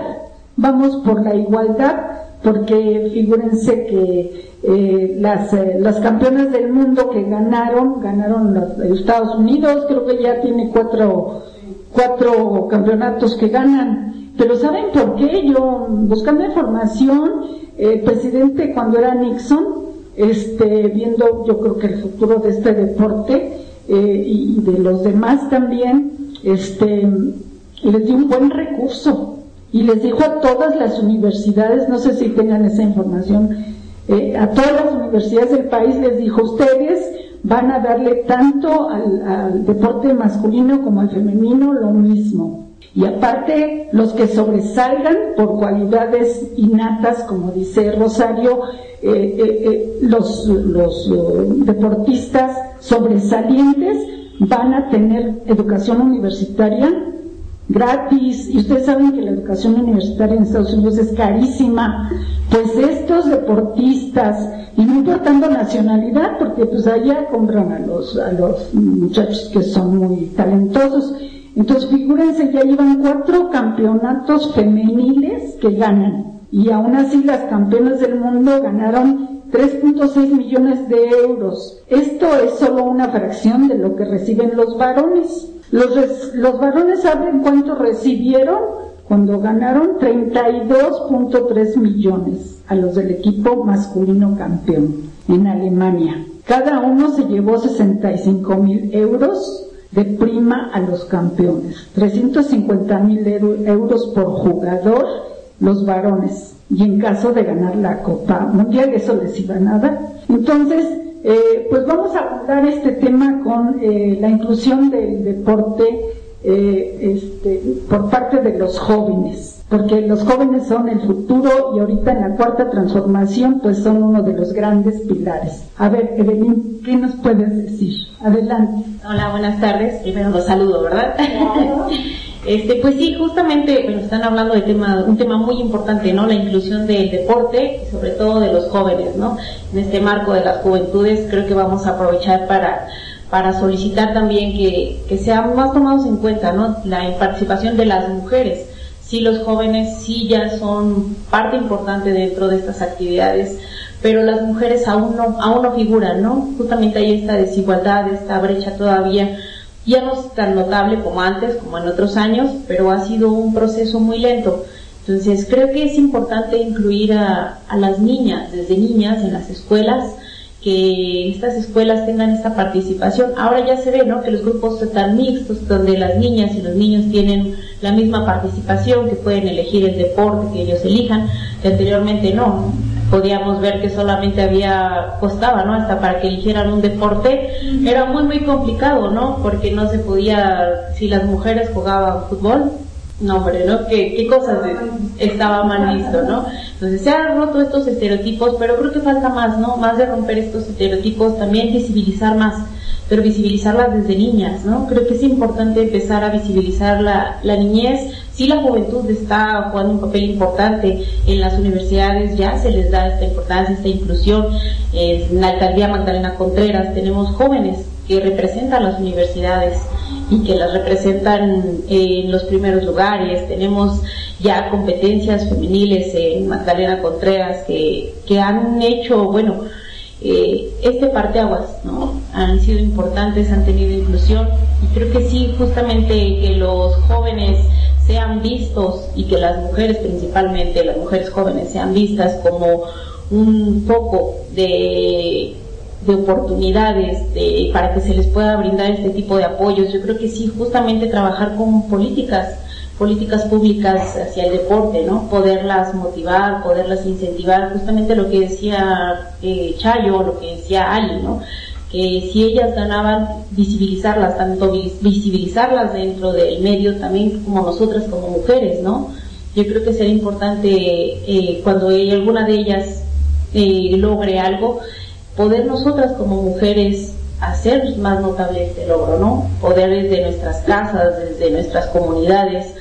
porque figúrense que las campeonas del mundo que ganaron los Estados Unidos, creo que ya tiene cuatro campeonatos que ganan. Pero ¿saben por qué? Yo, buscando información, el presidente, cuando era Nixon, viendo, yo creo que el futuro de este deporte, y de los demás también, les dio un buen recurso, y les dijo a todas las universidades, no sé si tengan esa información, a todas las universidades del país les dijo: ustedes van a darle tanto al deporte masculino como al femenino lo mismo, y aparte los que sobresalgan por cualidades innatas, como dice Rosario, los deportistas sobresalientes van a tener educación universitaria gratis. Y ustedes saben que la educación universitaria en Estados Unidos es carísima. Pues estos deportistas, y no importando nacionalidad, porque pues allá compran a los muchachos que son muy talentosos. Entonces figúrense, ya llevan 4 campeonatos femeniles que ganan, y aún así las campeonas del mundo ganaron 3.6 millones de euros. Esto es solo una fracción de lo que reciben los varones. Los varones, ¿saben cuánto recibieron cuando ganaron? 32.3 millones a los del equipo masculino campeón en Alemania. Cada uno se llevó 65,000 euros de prima a los campeones, 350,000 euros por jugador los varones, y en caso de ganar la Copa Mundial eso les iba a nada. Entonces, pues vamos a abordar este tema con la inclusión del deporte por parte de los jóvenes, porque los jóvenes son el futuro, y ahorita en la cuarta transformación pues son uno de los grandes pilares. A ver, Evelyn, ¿qué nos puedes decir? Adelante. Hola, buenas tardes. Primero los saludo, ¿verdad? Pues sí, justamente están hablando de un tema muy importante, ¿no? La inclusión del deporte y sobre todo de los jóvenes, ¿no? En este marco de las juventudes creo que vamos a aprovechar para solicitar también que sean más tomados en cuenta, ¿no? La participación de las mujeres. Sí, los jóvenes sí ya son parte importante dentro de estas actividades, pero las mujeres aún no figuran, ¿no? Justamente hay esta desigualdad, esta brecha todavía. Ya no es tan notable como antes, como en otros años, pero ha sido un proceso muy lento. Entonces creo que es importante incluir a las niñas, desde niñas en las escuelas, que estas escuelas tengan esta participación. Ahora ya se ve, ¿no?, que los grupos están mixtos, donde las niñas y los niños tienen la misma participación, que pueden elegir el deporte que ellos elijan, que anteriormente no. Podíamos ver que solamente costaba, ¿no?, hasta para que eligieran un deporte, era muy complicado, ¿no?, porque no se podía, si las mujeres jugaban fútbol, no, hombre, ¿no? ¿Qué cosas estaba mal visto, ¿no? Entonces se han roto estos estereotipos, pero creo que falta más, ¿no? Más de romper estos estereotipos, también visibilizar más, pero visibilizarlas desde niñas, ¿no? Creo que es importante empezar a visibilizar la niñez. Sí, la juventud está jugando un papel importante en las universidades, ya se les da esta importancia, esta inclusión. En la alcaldía Magdalena Contreras tenemos jóvenes que representan las universidades y que las representan en los primeros lugares. Tenemos ya competencias femeniles en Magdalena Contreras que han hecho, bueno, este parteaguas, ¿no? Han sido importantes, han tenido inclusión, y creo que sí, justamente que los jóvenes sean vistos y que las mujeres, principalmente las mujeres jóvenes, sean vistas como un foco de oportunidades para que se les pueda brindar este tipo de apoyos. Yo creo que sí, justamente trabajar con políticas públicas hacia el deporte, ¿no? Poderlas motivar, poderlas incentivar, justamente lo que decía Chayo, lo que decía Ali, ¿no? Que si ellas ganaban, visibilizarlas, tanto visibilizarlas dentro del medio, también como nosotras como mujeres, ¿no? Yo creo que sería importante cuando alguna de ellas logre algo, poder nosotras como mujeres hacer más notable este logro, ¿no? Poder desde nuestras casas, desde nuestras comunidades,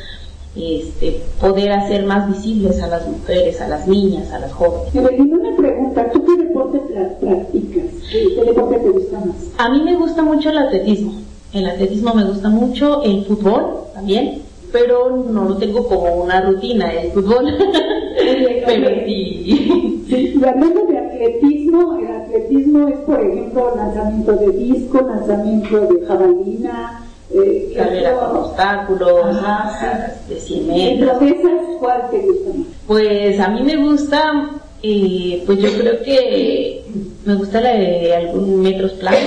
poder hacer más visibles a las mujeres, a las niñas, a las jóvenes. Evelyn, una pregunta, ¿tú qué deporte practicas? ¿Qué deporte te gusta más? A mí me gusta mucho el atletismo. El atletismo me gusta mucho, el fútbol también, pero no lo tengo como una rutina, el fútbol. Pero sí. Sí, y hablando de atletismo, el atletismo es, por ejemplo, lanzamiento de disco, lanzamiento de jabalina, carrera con obstáculos, de 100 metros. ¿De esas cuál te gusta más? Pues a mí me gusta, pues yo creo que me gusta la de algunos metros planos,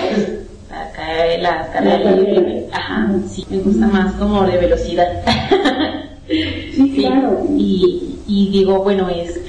la carrera libre. Ajá, sí, me gusta más como de velocidad. Sí, claro. Y digo, bueno,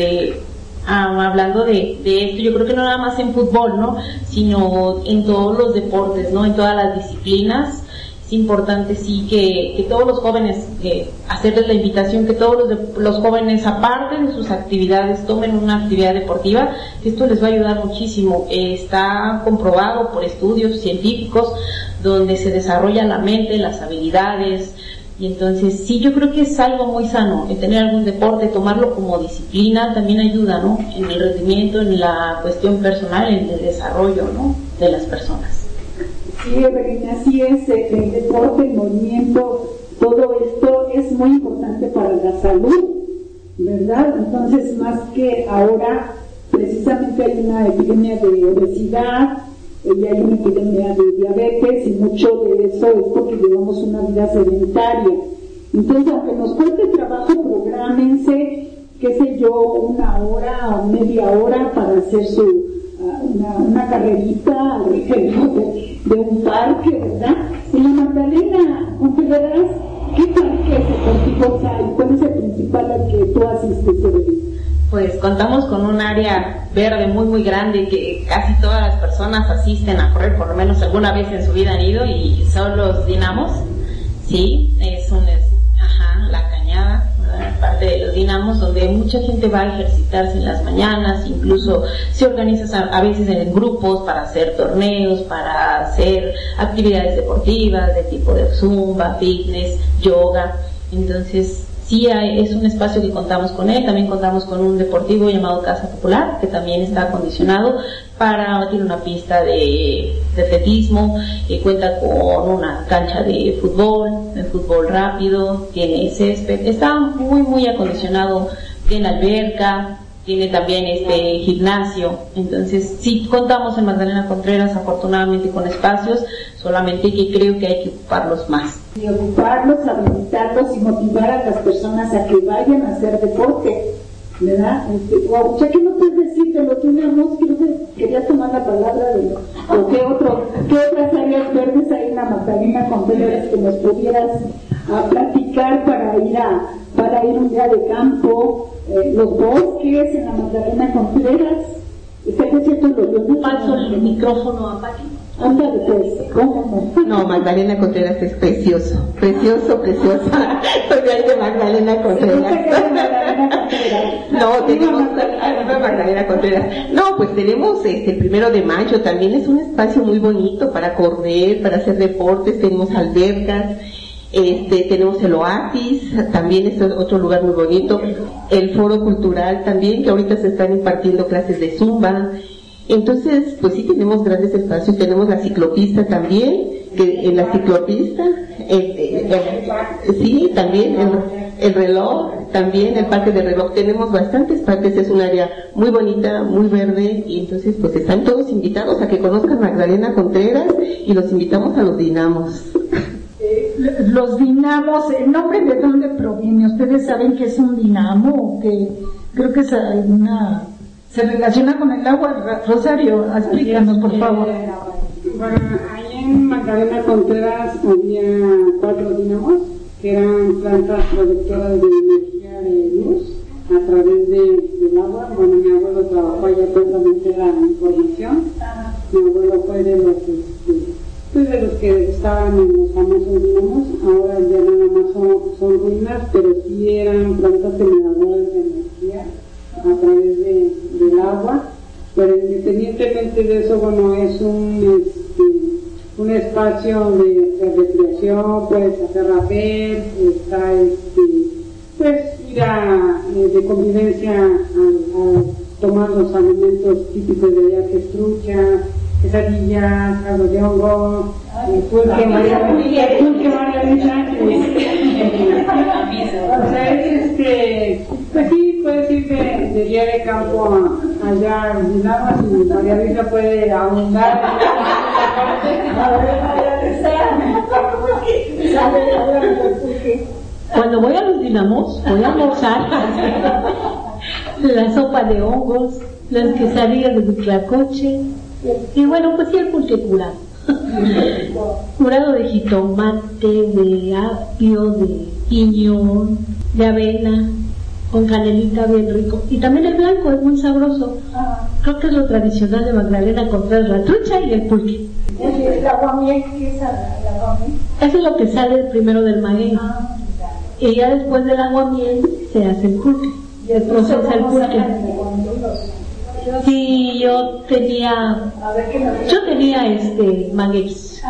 hablando de esto, yo creo que no nada más en fútbol, ¿no?, sino en todos los deportes, ¿no?, en todas las disciplinas. Es importante, sí, que todos los jóvenes, hacerles la invitación que todos los jóvenes, aparte de sus actividades, tomen una actividad deportiva, que esto les va a ayudar muchísimo. Está comprobado por estudios científicos donde se desarrolla la mente, las habilidades. Y entonces sí, yo creo que es algo muy sano, el tener algún deporte, tomarlo como disciplina, también ayuda, ¿no?, en el rendimiento, en la cuestión personal, en el desarrollo, ¿no?, de las personas. Sí, Evelyn, así es, el deporte, el movimiento, todo esto es muy importante para la salud, ¿verdad? Entonces, más que ahora, precisamente hay una epidemia de obesidad, y hay una epidemia de diabetes, y mucho de eso es porque llevamos una vida sedentaria. Entonces, aunque nos cueste trabajo, prográmense, qué sé yo, una hora o media hora para hacer una carrerita alrededor de un parque, ¿verdad? En la Magdalena Contreras, ¿qué parques deportivos hay? ¿Cuál es el principal al que tú asistes, Evelyn? Pues contamos con un área verde muy grande que casi todas las personas asisten a correr, por lo menos alguna vez en su vida han ido, y son los dinamos. Sí, la cañada, parte de los dinamos, donde mucha gente va a ejercitarse en las mañanas, incluso se organiza a veces en grupos para hacer torneos, para hacer actividades deportivas de tipo de zumba, fitness, yoga. Entonces sí, es un espacio que contamos con él. También contamos con un deportivo llamado Casa Popular, que también está acondicionado tiene una pista de atletismo, cuenta con una cancha de fútbol rápido, tiene césped, está muy acondicionado, tiene alberca, tiene también gimnasio. Entonces sí contamos en Magdalena Contreras afortunadamente con espacios, solamente que creo que hay que ocuparlos más. Y ocuparlos, habilitarlos y motivar a las personas a que vayan a hacer deporte, ¿verdad? Ya que no puedes decir de los dinamos, quería tomar la palabra de o qué otras áreas verdes hay en la Magdalena Contreras que nos pudieras platicar para ir un día de campo, los bosques en la Magdalena Contreras. Paso el micrófono a Paqui. Ándale, pues, ¿cómo no? No, Magdalena Contreras es preciosa. Soy de ahí de Magdalena Contreras. No, tenemos Magdalena Contreras. No, pues tenemos el 1 de mayo, también es un espacio muy bonito para correr, para hacer deportes, tenemos albercas. Tenemos el Oasis, también es otro lugar muy bonito, el Foro Cultural también, que ahorita se están impartiendo clases de Zumba. Entonces, pues sí tenemos grandes espacios, tenemos la ciclopista también, que en la ciclopista, sí, también el reloj, también el parque de reloj, tenemos bastantes parques, es un área muy bonita, muy verde, y entonces pues están todos invitados a que conozcan Magdalena Contreras y los invitamos a los dinamos. Los dinamos, ¿el nombre de dónde proviene? ¿Ustedes saben qué es un dinamo? Que creo que es se relaciona con el agua. Rosario, explícanos por favor. Bueno, ahí en Magdalena Contreras había 4 dinamos que eran plantas productoras de energía de luz a través del agua. Bueno, mi abuelo trabajó allá, precisamente la información. Mi abuelo fue de los de los que estaban en los famosos dinamos. Ahora ya nada más son ruinas, pero sí eran plantas generadoras de energía a través del agua. Pero independientemente de eso, bueno, es un espacio de recreación, puedes hacer rapel, está pues ir de convivencia a tomar los alimentos típicos de allá, que es trucha, quesadillas, caldo de hongo, pulque María Luisa. O sea, pues sí, puedes ir de día de campo allá en Dinamos y María Luisa puede abundar. Cuando voy a los dinamos, voy a almorzar la sopa de hongos, las quesadillas de Tlacoche, y bueno, pues sí, el pulque curado. Curado de jitomate, de apio, de piñón, de avena, con canelita bien rico. Y también el blanco es muy sabroso. Creo que es lo tradicional de Magdalena Contreras, la trucha y el pulque. ¿El aguamiel? ¿Qué es el aguamiel? Eso es lo que sale primero del maguey. Y ya después del aguamiel se hace el pulque. Y después se hace el pulque. Sí, yo tenía magueyes.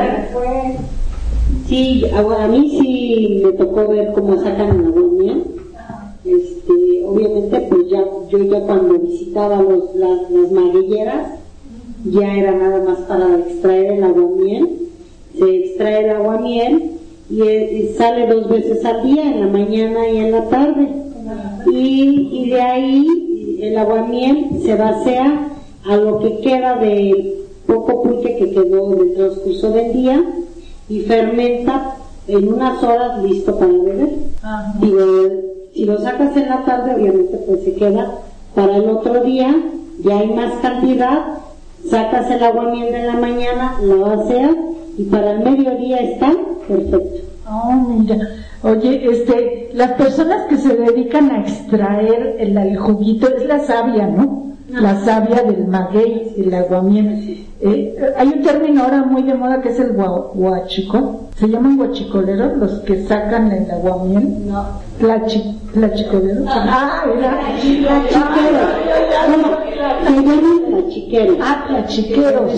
Sí, a mí sí me tocó ver cómo sacan el aguamiel. Obviamente pues yo ya cuando visitaba las magueyeras, ya era nada más para extraer el aguamiel. Se extrae el aguamiel y sale 2 veces al día, en la mañana y en la tarde. Y de ahí el aguamiel se vacía a lo que queda de poco pulque que quedó en el transcurso del día y fermenta en unas horas, listo para beber. Si lo sacas en la tarde, obviamente pues se queda para el otro día, ya hay más cantidad, sacas el aguamiel de la mañana, lo vacías y para el mediodía está perfecto. Mira, oye, las personas que se dedican a extraer el juguito, es la savia, ¿no? La savia del maguey, el aguamiel. Hay un término ahora muy de moda que es el huachico. ¿Se llaman huachicoleros los que sacan el aguamiel? No. ¿Tlachicoleros? Tlachiqueros. Tlachiqueros.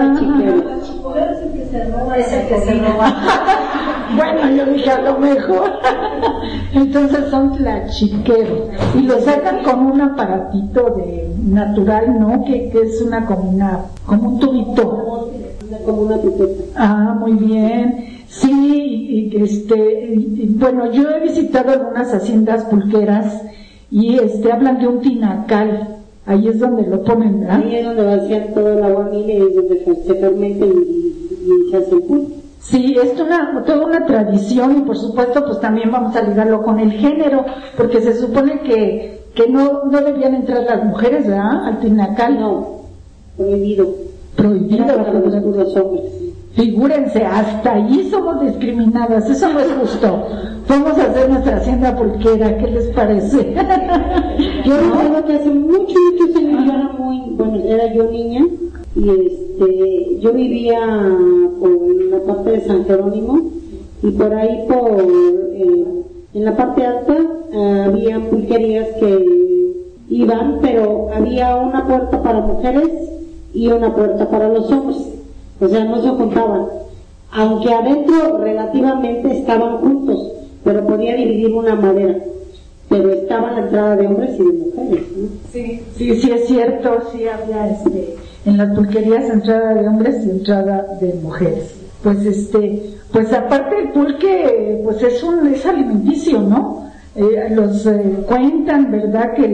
Es el que se roba. Bueno, yo dije a lo mejor. Entonces son tlachiqueros. Y lo sacan con un aparatito natural, ¿no? Que es como un tubito. Como una pipeta. Muy bien. Sí, bueno, yo he visitado algunas haciendas pulqueras y hablan de un tinacal, ahí es donde lo ponen, ¿verdad? Ahí es donde vacían todo el agua mil y es donde se fermenta y se hace el pulque. Sí, es toda una tradición y por supuesto pues también vamos a ligarlo con el género, porque se supone que no debían entrar las mujeres, ¿verdad? Al tinacal. No, prohibido. Prohibido para los puros hombres. Figúrense, hasta allí somos discriminadas, eso no es justo. Vamos a hacer nuestra hacienda pulquera, ¿qué les parece? Yo recuerdo que hace muchos años era yo niña y yo vivía en la parte de San Jerónimo y por ahí en la parte alta había pulquerías que iban, pero había una puerta para mujeres y una puerta para los hombres, o sea, no se juntaban, aunque adentro relativamente estaban juntos, pero podía dividir una madera, pero estaba la entrada de hombres y de mujeres, ¿no? Sí es cierto, sí había en las pulquerías entrada de hombres y entrada de mujeres. Pues aparte el pulque, pues es alimenticio, ¿no? Cuentan, ¿verdad? Que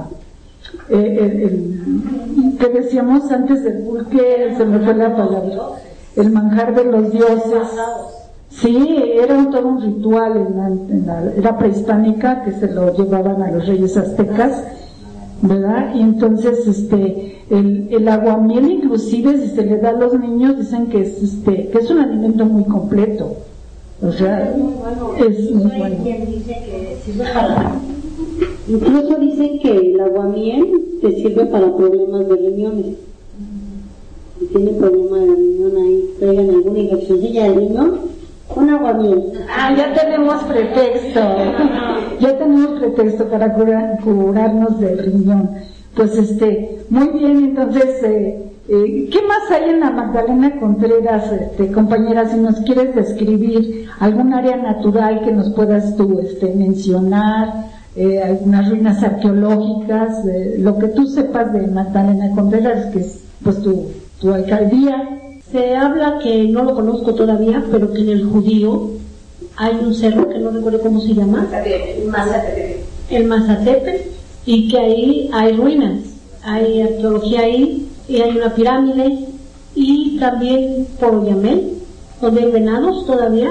que decíamos antes del pulque, se me fue la palabra, el manjar de los dioses. Sí, era todo un ritual en la era prehispánica que se lo llevaban a los reyes aztecas, ¿verdad? Y entonces el aguamiel inclusive si se le da a los niños dicen que es un alimento muy completo, o sea, es muy bueno. Incluso dicen que el aguamiel te sirve para problemas de riñones. Si tienen problema de riñón ahí, traigan alguna infeccióncilla de riñón, un aguamiel. Ya tenemos pretexto. Ya tenemos pretexto para curarnos del riñón. Pues muy bien, entonces, ¿qué más hay en la Magdalena Contreras, compañera? Si nos quieres describir algún área natural que nos puedas tú mencionar, algunas ruinas arqueológicas, lo que tú sepas de Magdalena Contreras, que es pues tu alcaldía. Se habla, que no lo conozco todavía, pero que en el Judío hay un cerro que no recuerdo cómo se llama, el Mazatepetl, y que ahí hay ruinas, hay arqueología ahí, y hay una pirámide, y también por Oyamel, donde hay venados todavía,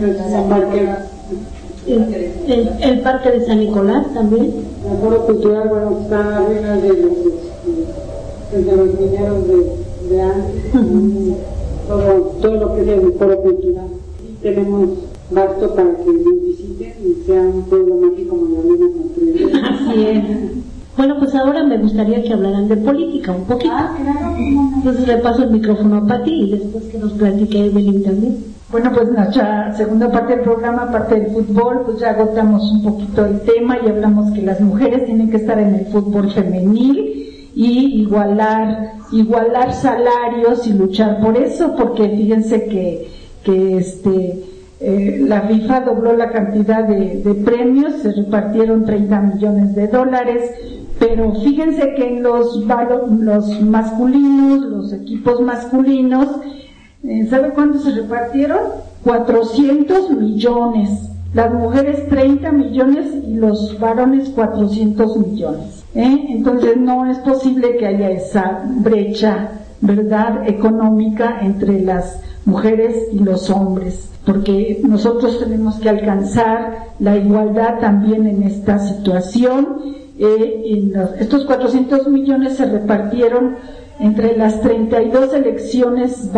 el parque de San Nicolás también. El foro cultural, bueno, están las ruinas de los mineros de antes, todo lo que es el foro cultural. Tenemos gasto para que nos visiten y sea un pueblo mágico como Magdalena Contreras. Así es. Bueno, pues ahora me gustaría que hablaran de política un poquito. Claro. Entonces le paso el micrófono a Pati y después que nos platique Evelyn también. Bueno, pues nuestra segunda parte del programa, aparte del fútbol, pues ya agotamos un poquito el tema y hablamos que las mujeres tienen que estar en el fútbol femenil y igualar salarios y luchar por eso, porque fíjense que la FIFA dobló la cantidad de premios, se repartieron $30 millones, pero fíjense que en los masculinos, los equipos masculinos, ¿sabe cuánto se repartieron? 400 millones. Las mujeres 30 millones y los varones 400 millones. Entonces no es posible que haya esa brecha, ¿verdad?, económica entre las mujeres y los hombres, porque nosotros tenemos que alcanzar la igualdad también en esta situación. Estos 400 millones se repartieron entre las 32 elecciones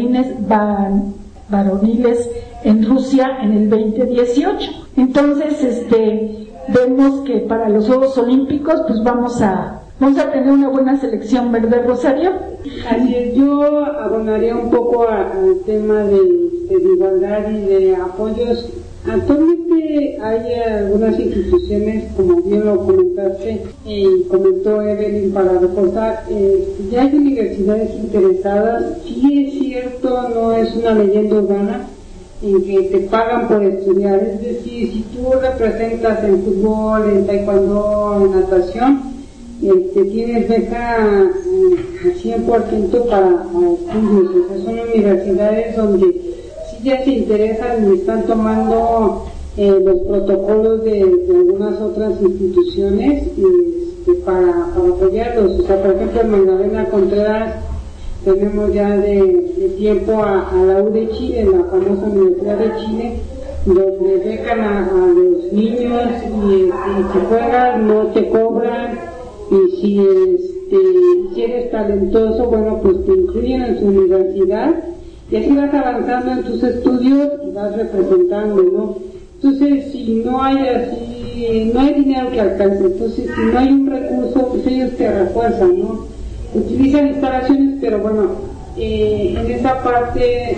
varoniles en Rusia en el 2018. Entonces, vemos que para los Juegos Olímpicos, pues vamos a tener una buena selección, ¿verdad, Rosario? Así es, yo abonaría un poco al tema de igualdad y de apoyos. Actualmente hay algunas instituciones, como bien lo comentaste y comentó Evelyn para reforzar, ya hay universidades interesadas. Sí es cierto, no es una leyenda urbana en que te pagan por estudiar, es decir, si tú representas en fútbol, en taekwondo, en natación, tienes beca al 100% para estudios. O sea, son universidades donde si ya se interesan y están tomando los protocolos de algunas otras instituciones para apoyarlos. O sea, por ejemplo, en Magdalena Contreras tenemos ya de tiempo a la U de Chile, la famosa Universidad de Chile, donde becan a los niños y si juegas no te cobran, y si eres talentoso, bueno, pues te incluyen en su universidad y así vas avanzando en tus estudios y vas representando, ¿no? Entonces, si no hay no hay dinero que alcance, entonces si no hay un recurso, pues ellos te refuerzan, ¿no? Utilizan instalaciones, pero bueno, en esa parte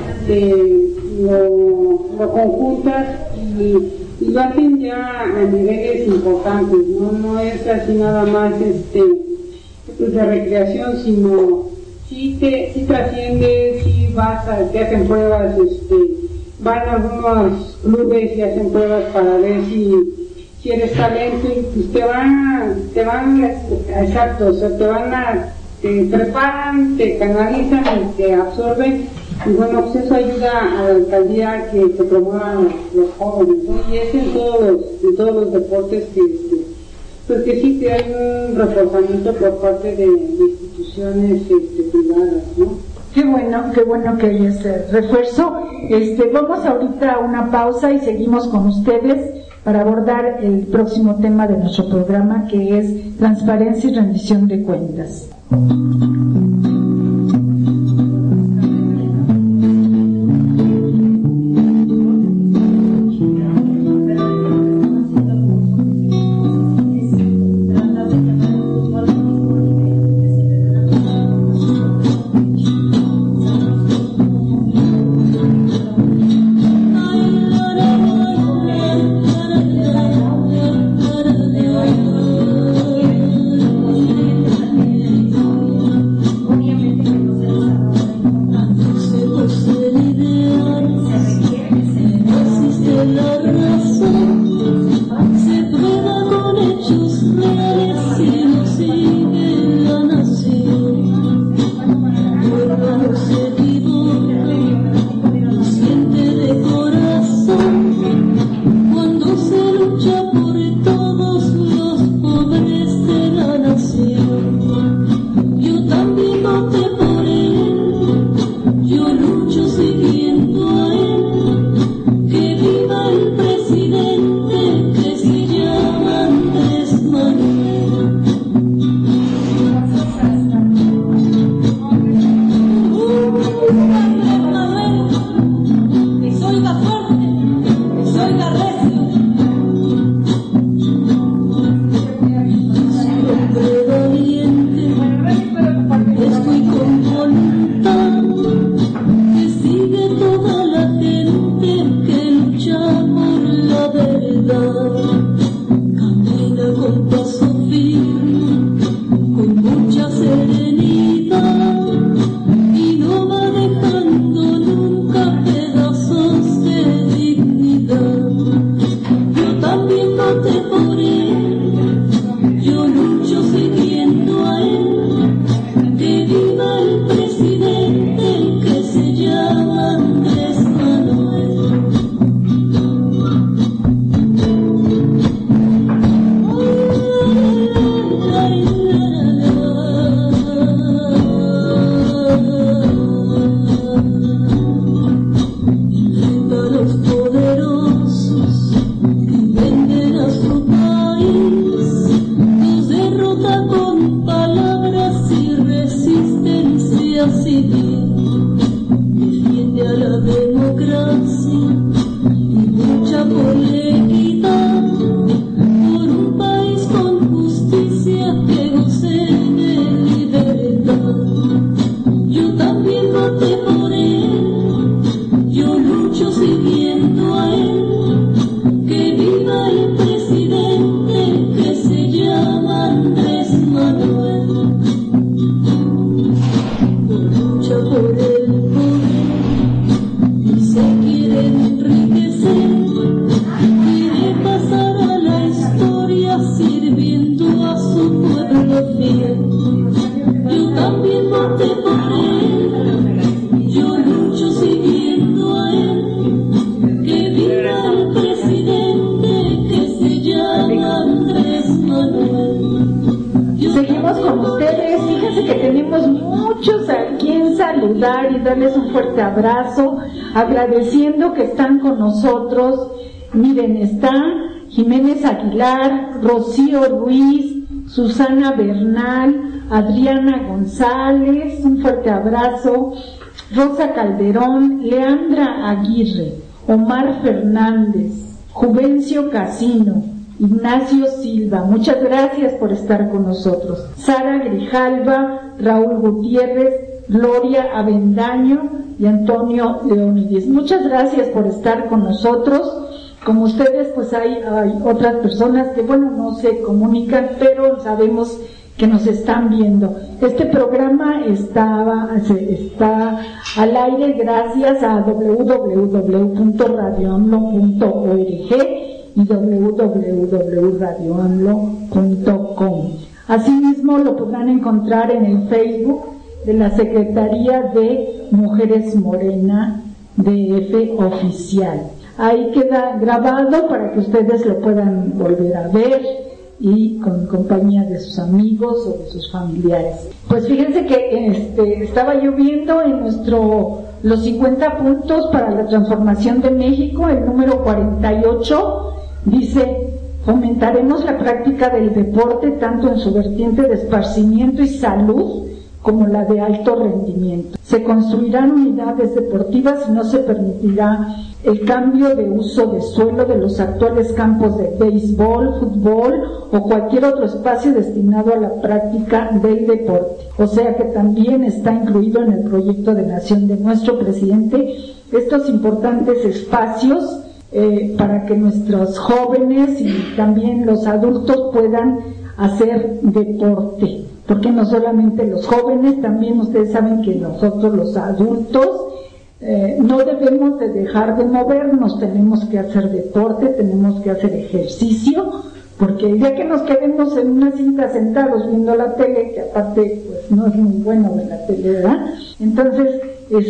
lo conjuntas y lo hacen ya a niveles importantes, no es así nada más pues de recreación, sino si trasciendes, si te hacen pruebas, van a algunos clubes y hacen pruebas para ver si eres talento, y pues te van exacto, o sea, te preparan, te canalizan y te absorben, y bueno, pues eso ayuda a la alcaldía que se promuevan los jóvenes, ¿no? Y es en todos los deportes pues que sí que hay un reforzamiento por parte de instituciones privadas, ¿no? Qué bueno que hay ese refuerzo. Vamos ahorita a una pausa y seguimos con ustedes para abordar el próximo tema de nuestro programa, que es transparencia y rendición de cuentas. saludar y darles un fuerte abrazo, agradeciendo que están con nosotros. Miren, está Jiménez Aguilar, Rocío Ruiz, Susana Bernal, Adriana González, un fuerte abrazo, Rosa Calderón, Leandra Aguirre, Omar Fernández, Juvencio Casino, Ignacio Silva, muchas gracias por estar con nosotros. Sara Grijalva, Raúl Gutiérrez, Gloria Avendaño y Antonio Leónides. Muchas gracias por estar con nosotros. Como ustedes, pues hay otras personas que, bueno, no se comunican, pero sabemos que nos están viendo. Este programa está al aire gracias a www.radioamlo.org y www.radioamlo.com. Asimismo, lo podrán encontrar en el Facebook de la Secretaría de Mujeres Morena DF Oficial. Ahí queda grabado para que ustedes lo puedan volver a ver y con compañía de sus amigos o de sus familiares. Pues fíjense que estaba yo viendo en los 50 puntos para la transformación de México, el número 48, dice: fomentaremos la práctica del deporte tanto en su vertiente de esparcimiento y salud como la de alto rendimiento. Se construirán unidades deportivas y no se permitirá el cambio de uso de suelo de los actuales campos de béisbol, fútbol o cualquier otro espacio destinado a la práctica del deporte. O sea que también está incluido en el proyecto de nación de nuestro presidente estos importantes espacios para que nuestros jóvenes y también los adultos puedan hacer deporte. Porque no solamente los jóvenes, también ustedes saben que nosotros los adultos no debemos de dejar de movernos, tenemos que hacer deporte, tenemos que hacer ejercicio, porque el día que nos quedemos en una cinta sentados viendo la tele, que aparte pues no es muy bueno ver la tele, ¿verdad? Entonces,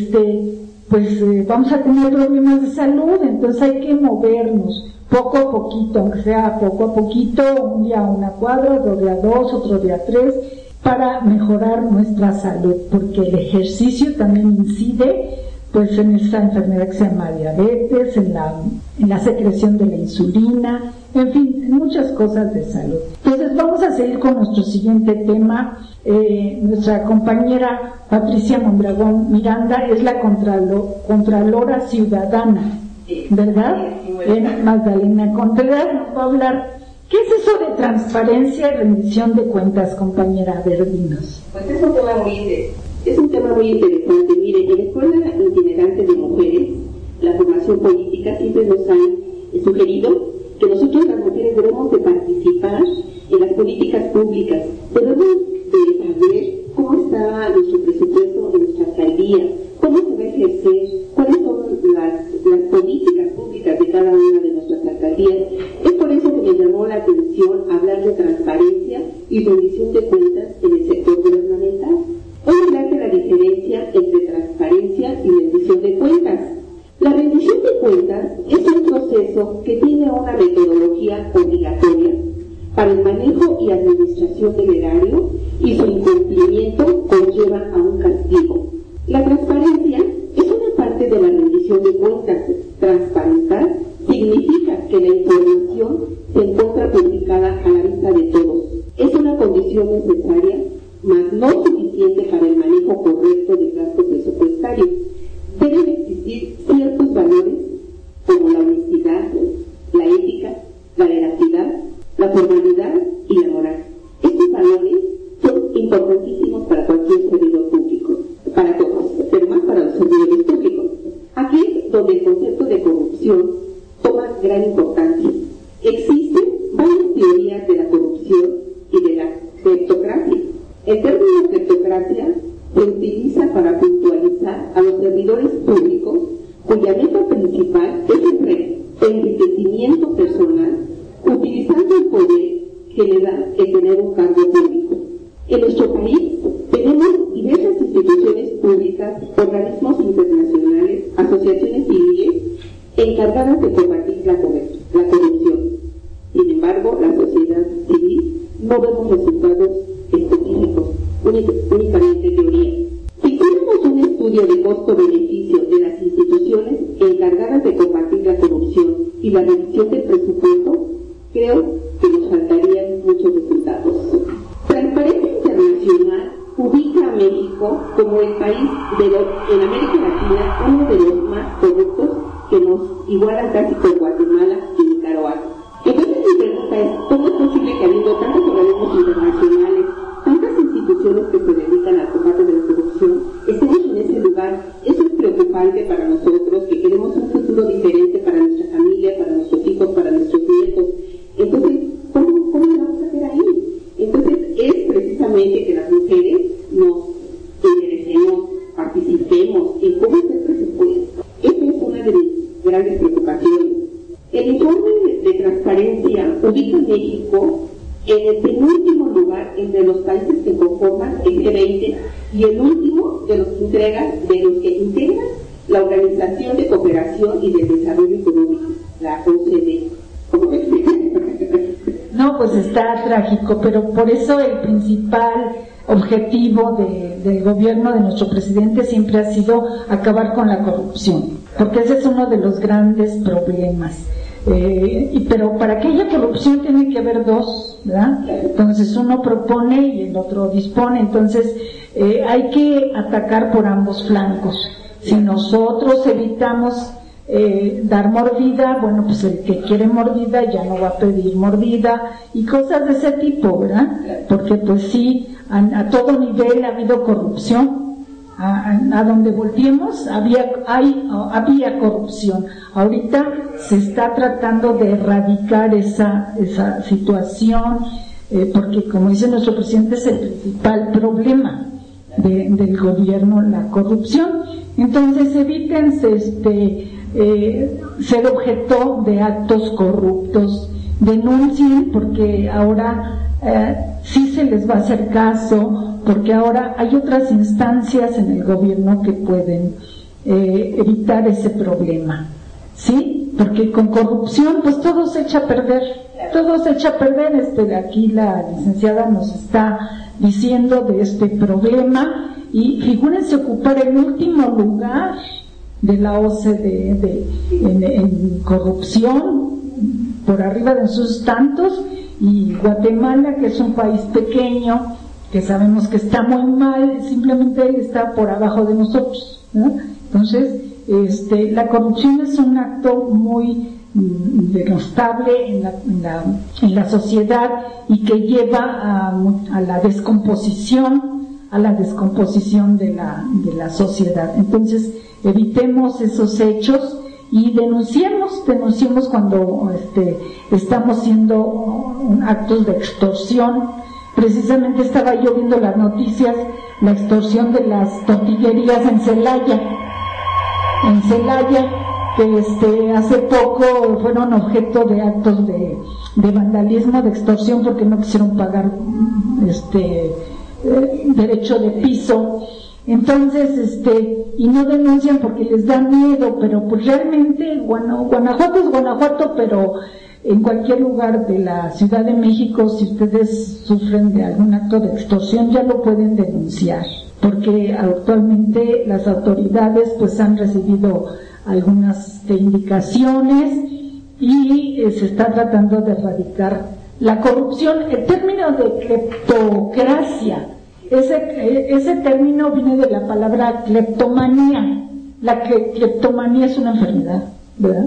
vamos a tener problemas de salud, entonces hay que movernos poco a poquito, aunque sea poco a poquito, un día una cuadra, otro día 2, otro día 3, para mejorar nuestra salud, porque el ejercicio también incide pues en esta enfermedad que se llama diabetes, en la secreción de la insulina, en fin, en muchas cosas de salud. Entonces vamos a seguir con nuestro siguiente tema. Nuestra compañera Patricia Mondragón Miranda es la Contralora Ciudadana, ¿verdad? Magdalena Contreras nos va a hablar. ¿Qué es eso de transparencia y rendición de cuentas, compañera? A ver, dinos. Pues es un tema muy interesante. Mire, en la Escuela Itinerante de Mujeres, la formación política, siempre nos han sugerido que nosotros las mujeres debemos de participar en las políticas públicas. Debemos de saber cómo está nuestro presupuesto en nuestra alcaldía, cómo se va a ejercer, cuáles son las políticas públicas de cada una de nuestras alcaldías. Es por eso que me llamó la atención hablar de transparencia y rendición de cuentas en el sector gubernamental. Hoy hablar de la diferencia entre transparencia y rendición de cuentas. La rendición de cuentas es un proceso que tiene una metodología obligatoria para el manejo y administración del erario, y su incumplimiento conlleva a un castigo. La transparencia es una parte de la rendición de cuentas. Transparentar significa que la información se encuentra publicada a la vista de todos. Es una condición necesaria, mas no suficiente para el manejo correcto del gasto presupuestario. Deben existir ciertos valores como la honestidad, la ética, la veracidad, la formalidad y la moral. Estos valores son importantísimos para cualquier servidor público, para todos, pero más para los servidores públicos. Aquí es donde el concepto de corrupción toma gran importancia. Existen varias teorías de la corrupción y de la cleptocracia. El término cleptocracia se utiliza para puntualizar a los servidores públicos cuya meta principal es el enriquecimiento personal utilizando el poder que le da el tener un cargo público. En nuestro país tenemos diversas instituciones públicas, organismos internacionales, asociaciones civiles encargadas de combatir la corrupción. Sin embargo, la sociedad civil no vemos resultados específicos, únicamente teoría. Si hiciéramos un estudio presupuesto, creo que nos faltarían muchos resultados. Transparencia Internacional ubica a México como el país en América Latina, uno de los más corruptos, que nos igualan casi con Guatemala y Nicaragua. Entonces mi pregunta es, ¿cómo es posible que habiendo tantos organismos internacionales, tantas instituciones que se dedican al combate de la corrupción, estemos en ese lugar? Eso es preocupante para nosotros, que queremos un futuro diferente para nuestra familia, para nuestros hijos, para nuestros nietos. Entonces, ¿cómo lo vamos a hacer ahí? Entonces, es precisamente que las mujeres nos interesemos, participemos en cómo es el presupuesto. Esta es una de mis grandes preocupaciones. El informe de transparencia ubica a México en el penúltimo lugar entre los países que conforman el G20 y el último de los que integran la Organización de Cooperación y de Desarrollo Económico, la OCDE. ¿Cómo me explicas? No, pues está trágico, pero por eso el principal objetivo del gobierno de nuestro presidente siempre ha sido acabar con la corrupción, porque ese es uno de los grandes problemas. Pero para que haya corrupción tiene que haber dos, ¿verdad? Entonces uno propone y el otro dispone, entonces hay que atacar por ambos flancos. Si nosotros evitamos dar mordida, bueno, pues el que quiere mordida ya no va a pedir mordida y cosas de ese tipo, ¿verdad? Porque pues sí, a todo nivel ha habido corrupción. A donde volvimos había corrupción. Ahorita se está tratando de erradicar esa situación, porque como dice nuestro presidente es el principal problema del gobierno, la corrupción. Entonces evítense ser objeto de actos corruptos, denuncien, porque ahora sí se les va a hacer caso, porque ahora hay otras instancias en el gobierno que pueden evitar ese problema, ¿sí? Porque con corrupción pues todo se echa a perder, aquí la licenciada nos está diciendo de este problema, y figúrense ocupar el último lugar de la OCDE en corrupción, por arriba de sus tantos, y Guatemala, que es un país pequeño, que sabemos que está muy mal, simplemente está por abajo de nosotros, ¿no? Entonces, la corrupción es un acto muy denostable en la sociedad y que lleva a la descomposición de la sociedad. Entonces, evitemos esos hechos y denunciemos cuando estamos haciendo actos de extorsión. Precisamente estaba yo viendo las noticias, la extorsión de las tortillerías en Celaya, que hace poco fueron objeto de actos de vandalismo, de extorsión, porque no quisieron pagar derecho de piso. Entonces, y no denuncian porque les da miedo, pero pues realmente Guanajuato es Guanajuato, pero en cualquier lugar de la Ciudad de México, si ustedes sufren de algún acto de extorsión, ya lo pueden denunciar, porque actualmente las autoridades pues han recibido algunas indicaciones y se está tratando de erradicar la corrupción. El término de cleptocracia, ese término viene de la palabra cleptomanía. La cleptomanía es una enfermedad, ¿verdad?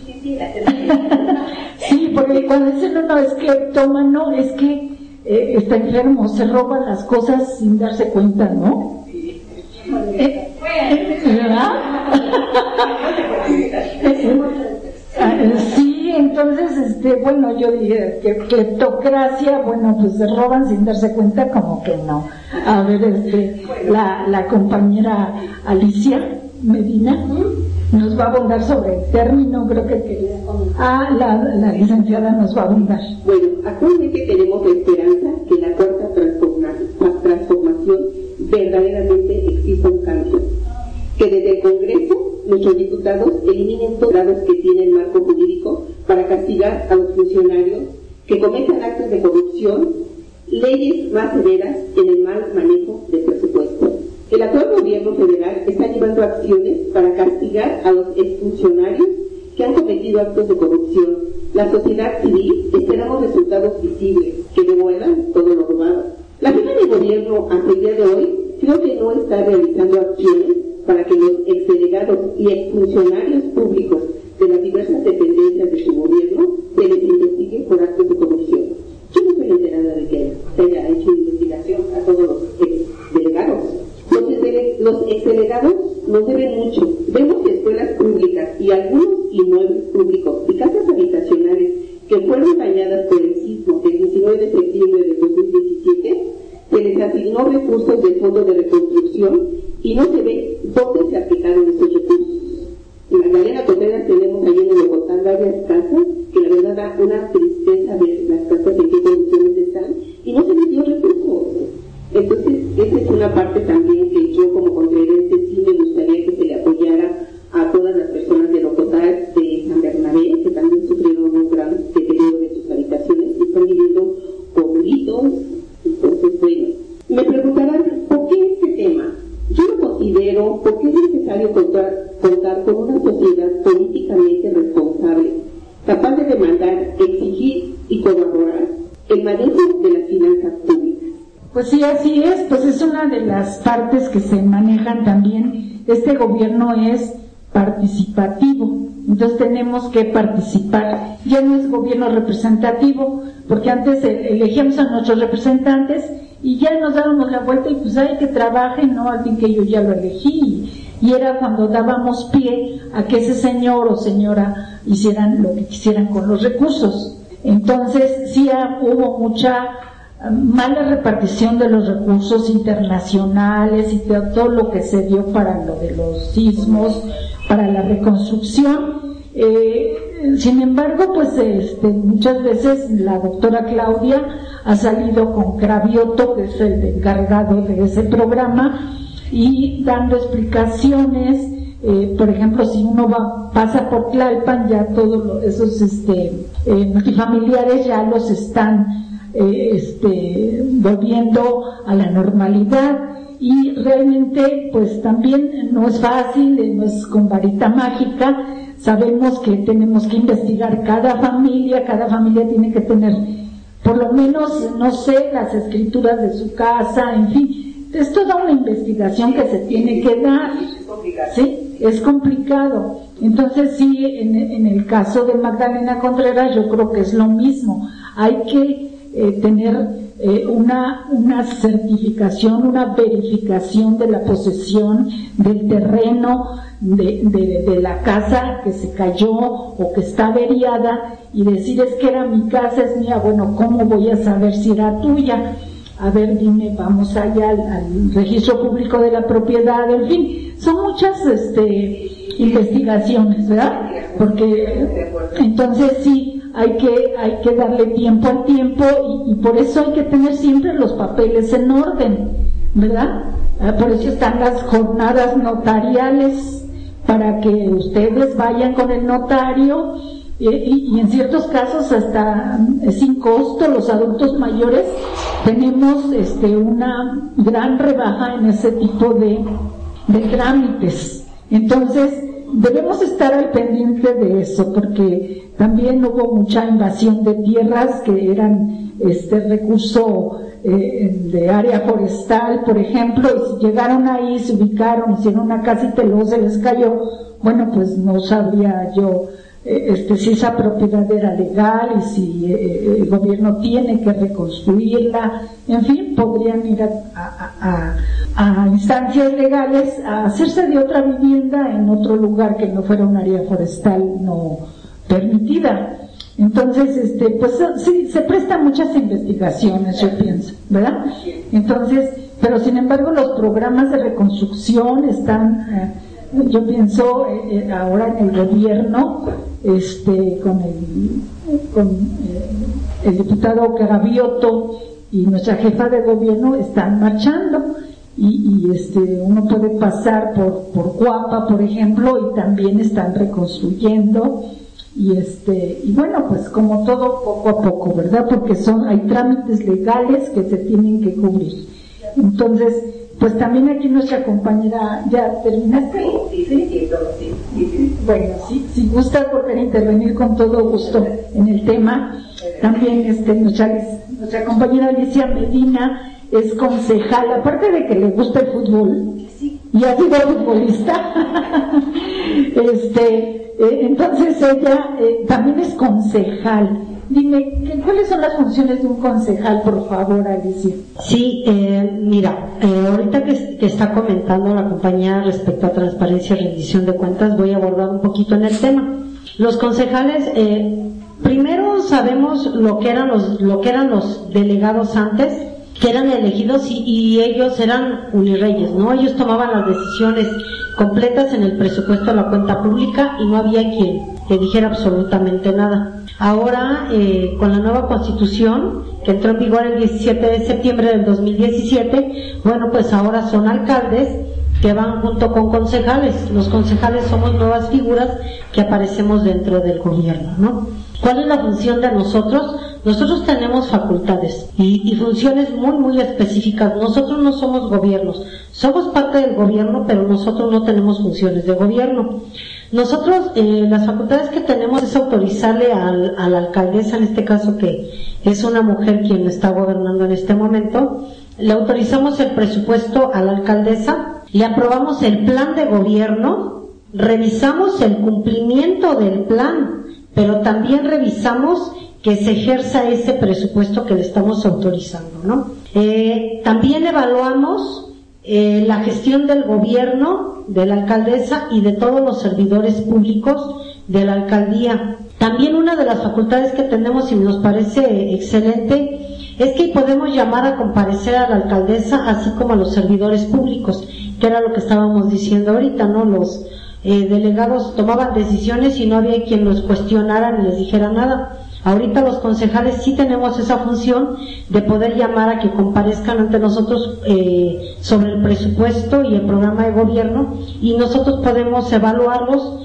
Sí, porque cuando dicen uno es cleptómano, es que está enfermo, se roba las cosas sin darse cuenta, ¿no? ¿Verdad? Sí, entonces, bueno, yo dije que cleptocracia, bueno, pues se roban sin darse cuenta, como que no. A ver, la compañera Alicia Medina nos va a abundar sobre el término, creo que quería. La licenciada nos va a abundar. Bueno, actualmente tenemos la esperanza que en la cuarta transformación verdaderamente exista un cambio. Que desde el Congreso nuestros diputados eliminen todos los grados que tiene el marco jurídico para castigar a los funcionarios que cometan actos de corrupción, leyes más severas en el mal manejo del presupuesto. El actual gobierno federal está llevando acciones para castigar a los exfuncionarios que han cometido actos de corrupción, la sociedad civil, esperamos resultados visibles que devuelvan todo lo robado. La jefa de gobierno hasta el día de hoy creo que no está realizando acciones para que los exdelegados y exfuncionarios públicos de las diversas dependencias de su gobierno se les investigue por actos de corrupción. Yo no estoy enterada de que se haya hecho investigación a todos los exdelegados. Los exdelegados nos deben mucho. Vemos escuelas públicas y algunos inmuebles públicos y casas habitacionales que fueron dañadas por el sismo del 19 de septiembre de 2017, se les asignó recursos del Fondo de Reconstrucción y no se ve dónde se aplicaron esos recursos. En Magdalena Contreras tenemos ahí en el Bogotá varias casas que la verdad da una tristeza ver las casas en qué condiciones están y no se les dio recursos. Entonces, esa es una parte también que yo como contrerense sí me gustaría que se le apoyara a todas las personas de Bogotá, de San Bernabé, que también sufrieron un gran deterioro de sus habitaciones y están viviendo con gritos. Entonces, bueno, me preguntarán, ¿por qué este tema? Yo lo considero porque es necesario contar con una sociedad políticamente responsable, capaz de demandar, exigir y corroborar el manejo de las finanzas públicas. Pues sí, así es, pues es una de las partes que se manejan también. Este gobierno es participativo, entonces tenemos que participar. Ya no es gobierno representativo, porque antes elegíamos a nuestros representantes y ya nos dábamos la vuelta y pues hay que trabajen, ¿no? Al fin que yo ya lo elegí. Y era cuando dábamos pie a que ese señor o señora hicieran lo que quisieran con los recursos. Entonces sí hubo mucha mala repartición de los recursos internacionales y todo lo que se dio para lo de los sismos, para la reconstrucción. Sin embargo, pues muchas veces la doctora Claudia ha salido con Cravioto, que es el encargado de ese programa, y dando explicaciones. Por ejemplo, si uno pasa por Tlalpan, ya todos esos multifamiliares ya los están volviendo a la normalidad, y realmente pues también no es fácil, no es con varita mágica. Sabemos que tenemos que investigar cada familia tiene que tener por lo menos, no sé, las escrituras de su casa, en fin, es toda una investigación que se tiene que dar. Sí, es complicado. Entonces sí, en el caso de Magdalena Contreras yo creo que es lo mismo. Hay que tener una certificación, una verificación de la posesión del terreno, de la casa que se cayó o que está averiada, y decir, es que era mi casa, es mía. Bueno, ¿cómo voy a saber si era tuya? A ver, dime, vamos allá al registro público de la propiedad. En fin, son muchas investigaciones, ¿verdad? Porque entonces sí, hay que darle tiempo al tiempo, y por eso hay que tener siempre los papeles en orden, ¿verdad? Por eso están las jornadas notariales, para que ustedes vayan con el notario, y en ciertos casos hasta sin costo. Los adultos mayores tenemos una gran rebaja en ese tipo de trámites. Entonces debemos estar al pendiente de eso, porque también hubo mucha invasión de tierras que eran recurso de área forestal, por ejemplo, y si llegaron ahí, se ubicaron, hicieron una casita y luego se les cayó. Bueno, pues no sabría yo si esa propiedad era legal y si el gobierno tiene que reconstruirla. En fin, podrían ir a instancias legales a hacerse de otra vivienda en otro lugar que no fuera un área forestal no permitida. Entonces, pues sí, se prestan muchas investigaciones, yo pienso, ¿verdad? Entonces, pero sin embargo los programas de reconstrucción están, yo pienso, ahora en el gobierno, con el diputado Cravioto y nuestra jefa de gobierno están marchando, y uno puede pasar por Cuapa, por ejemplo, y también están reconstruyendo. Y bueno, pues como todo, poco a poco, ¿verdad? Porque hay trámites legales que se tienen que cubrir. Entonces, pues también aquí nuestra compañera, ¿ya terminaste? Sí. bueno, si gustas volver a intervenir con todo gusto en el tema. También nuestra compañera Alicia Medina es concejal, aparte de que le gusta el fútbol y ha sido futbolista. Entonces ella también es concejal. Dime, ¿cuáles son las funciones de un concejal, por favor, Alicia? Sí, mira, ahorita que está comentando la compañía respecto a transparencia y rendición de cuentas, voy a abordar un poquito en el tema. Los concejales, primero sabemos lo que eran los delegados antes, que eran elegidos y ellos eran unirreyes, ¿no? Ellos tomaban las decisiones completas en el presupuesto de la cuenta pública y no había quien le dijera absolutamente nada. Ahora, con la nueva Constitución, que entró en vigor el 17 de septiembre del 2017, bueno, pues ahora son alcaldes que van junto con concejales. Los concejales somos nuevas figuras que aparecemos dentro del gobierno, ¿no? ¿Cuál es la función de nosotros? Nosotros tenemos facultades y funciones muy, muy específicas. Nosotros no somos gobiernos, somos parte del gobierno, pero nosotros no tenemos funciones de gobierno. Nosotros, las facultades que tenemos es autorizarle a la alcaldesa, en este caso que es una mujer quien está gobernando en este momento, le autorizamos el presupuesto a la alcaldesa, le aprobamos el plan de gobierno, revisamos el cumplimiento del plan, pero también revisamos que se ejerza ese presupuesto que le estamos autorizando, ¿no? También evaluamos la gestión del gobierno, de la alcaldesa y de todos los servidores públicos de la alcaldía. También una de las facultades que tenemos y nos parece excelente es que podemos llamar a comparecer a la alcaldesa así como a los servidores públicos, que era lo que estábamos diciendo ahorita, ¿no? Los delegados tomaban decisiones y no había quien los cuestionara ni les dijera nada. Ahorita los concejales sí tenemos esa función de poder llamar a que comparezcan ante nosotros sobre el presupuesto y el programa de gobierno, y nosotros podemos evaluarlos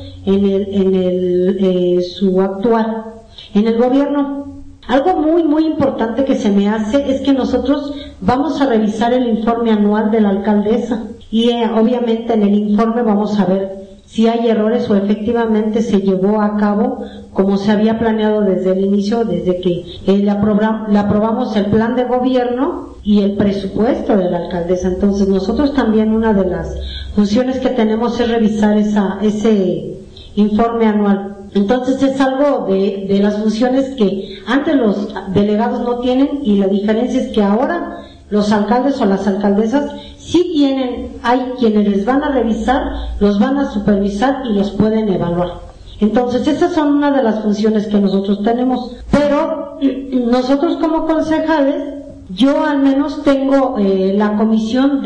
en su actuar en el gobierno. Algo muy, muy importante que se me hace es que nosotros vamos a revisar el informe anual de la alcaldesa y obviamente en el informe vamos a ver si hay errores o efectivamente se llevó a cabo como se había planeado desde el inicio, desde que le aprobamos el plan de gobierno y el presupuesto de la alcaldesa. Entonces nosotros también una de las funciones que tenemos es revisar ese informe anual. Entonces es algo de las funciones que antes los delegados no tienen, y la diferencia es que ahora los alcaldes o las alcaldesas sí tienen, hay quienes les van a revisar, los van a supervisar y los pueden evaluar. Entonces esas son una de las funciones que nosotros tenemos, pero nosotros como concejales, yo al menos tengo la comisión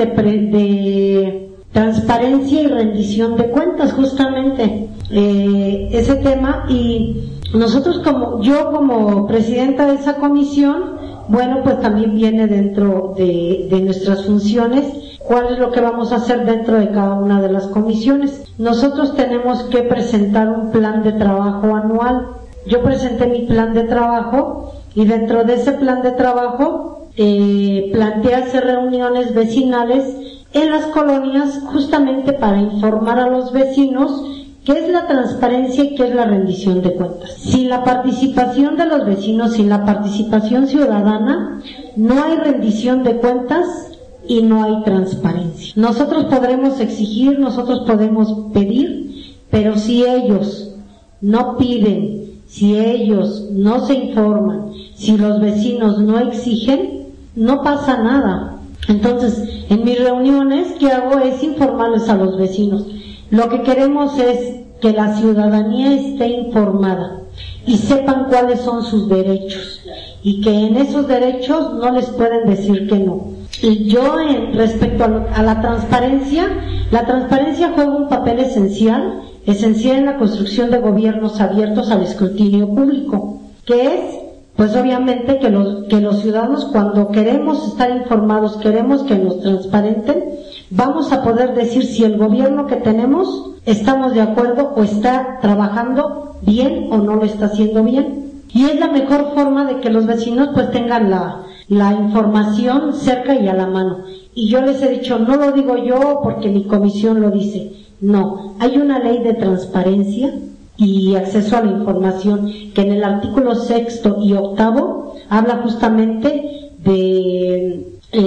de transparencia y rendición de cuentas, justamente ese tema, y nosotros yo como presidenta de esa comisión, bueno, pues también viene dentro de nuestras funciones cuál es lo que vamos a hacer dentro de cada una de las comisiones. Nosotros tenemos que presentar un plan de trabajo anual. Yo presenté mi plan de trabajo y dentro de ese plan de trabajo planteé hacer reuniones vecinales en las colonias justamente para informar a los vecinos qué es la transparencia y qué es la rendición de cuentas. Sin la participación de los vecinos, sin la participación ciudadana, no hay rendición de cuentas y no hay transparencia. Nosotros podremos exigir, nosotros podemos pedir, pero si ellos no piden, si ellos no se informan, si los vecinos no exigen, no pasa nada. Entonces, en mis reuniones, ¿qué hago? Es informarles a los vecinos. Lo que queremos es que la ciudadanía esté informada y sepan cuáles son sus derechos, y que en esos derechos no les pueden decir que no. Y yo, respecto a la transparencia juega un papel esencial en la construcción de gobiernos abiertos al escrutinio público, que es, pues obviamente que los ciudadanos, cuando queremos estar informados, queremos que nos transparenten, vamos a poder decir si el gobierno que tenemos estamos de acuerdo o está trabajando bien o no lo está haciendo bien. Y es la mejor forma de que los vecinos pues tengan la información cerca y a la mano. Y yo les he dicho, no lo digo yo porque mi comisión lo dice, No, hay una ley de transparencia y acceso a la información que en el artículo 6 y 8 habla justamente de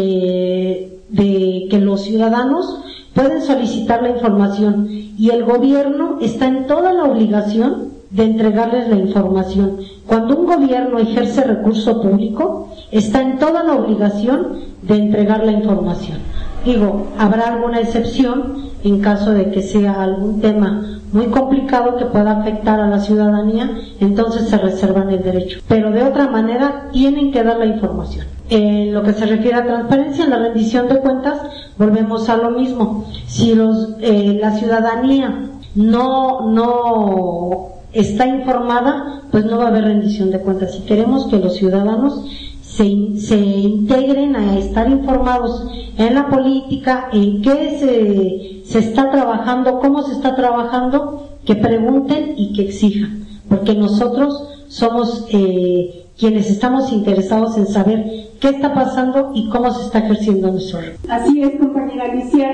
que los ciudadanos pueden solicitar la información y el gobierno está en toda la obligación de entregarles la información. Cuando un gobierno ejerce recurso público, está en toda la obligación de entregar la información. Digo, habrá alguna excepción en caso de que sea algún tema muy complicado que pueda afectar a la ciudadanía, entonces se reservan el derecho. Pero de otra manera, tienen que dar la información. En lo que se refiere a transparencia, en la rendición de cuentas, volvemos a lo mismo. Si la ciudadanía no está informada, pues no va a haber rendición de cuentas. Si queremos que los ciudadanos se integren a estar informados en la política, en qué se está trabajando, cómo se está trabajando, que pregunten y que exijan, porque nosotros somos quienes estamos interesados en saber qué está pasando y cómo se está ejerciendo nuestro rol. Así es, compañera Alicia,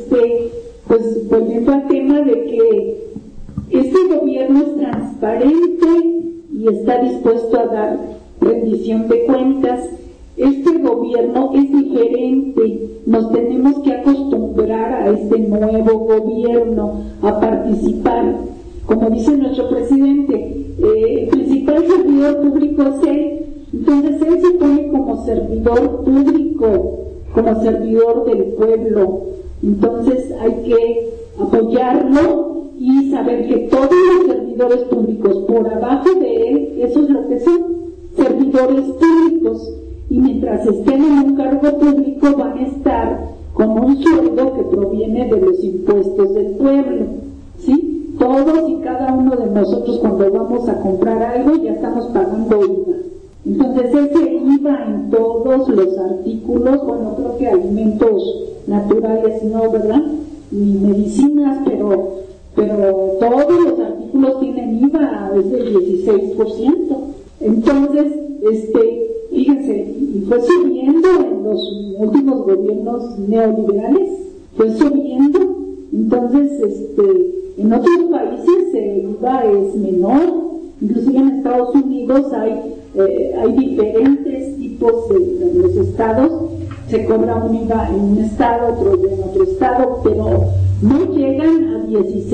pues volviendo al tema de que este gobierno es transparente y está dispuesto a dar rendición de cuentas. Este gobierno es diferente, nos tenemos que acostumbrar a este nuevo gobierno, a participar. Como dice nuestro presidente, el principal servidor público es él, entonces él se pone como servidor público, como servidor del pueblo. Entonces hay que apoyarlo y saber que todos los servidores públicos por abajo de él, eso es lo que son, servidores públicos, y mientras estén en un cargo público van a estar con un sueldo que proviene de los impuestos del pueblo, ¿sí? Todos y cada uno de nosotros cuando vamos a comprar algo ya estamos pagando IVA. Entonces ese IVA en todos los artículos, bueno, creo que alimentos naturales no, ¿verdad? Ni medicinas, pero todos los artículos tienen IVA, es del 16%. Entonces, fíjense, y fue subiendo en los últimos gobiernos neoliberales, fue subiendo. Entonces, en otros países el IVA es menor, inclusive en Estados Unidos hay diferentes tipos de los estados, se cobra un IVA en un estado, otro en otro estado, pero no llegan a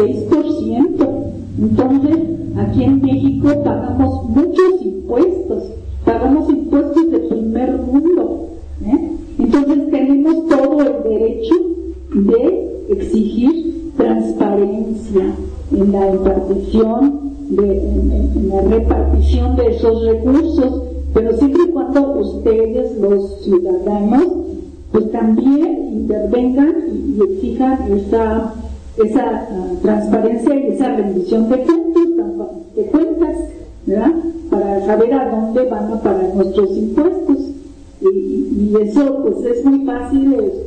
16%. Entonces, aquí en México pagamos muchos impuestos, pagamos impuestos de primer mundo, Entonces tenemos todo el derecho de exigir transparencia en la impartición, en la repartición de esos recursos, pero siempre y cuando ustedes, los ciudadanos, pues también intervengan y exijan esa transparencia y esa rendición de cuentas, ¿verdad? Para saber a dónde van a parar nuestros impuestos. Y eso pues es muy fácil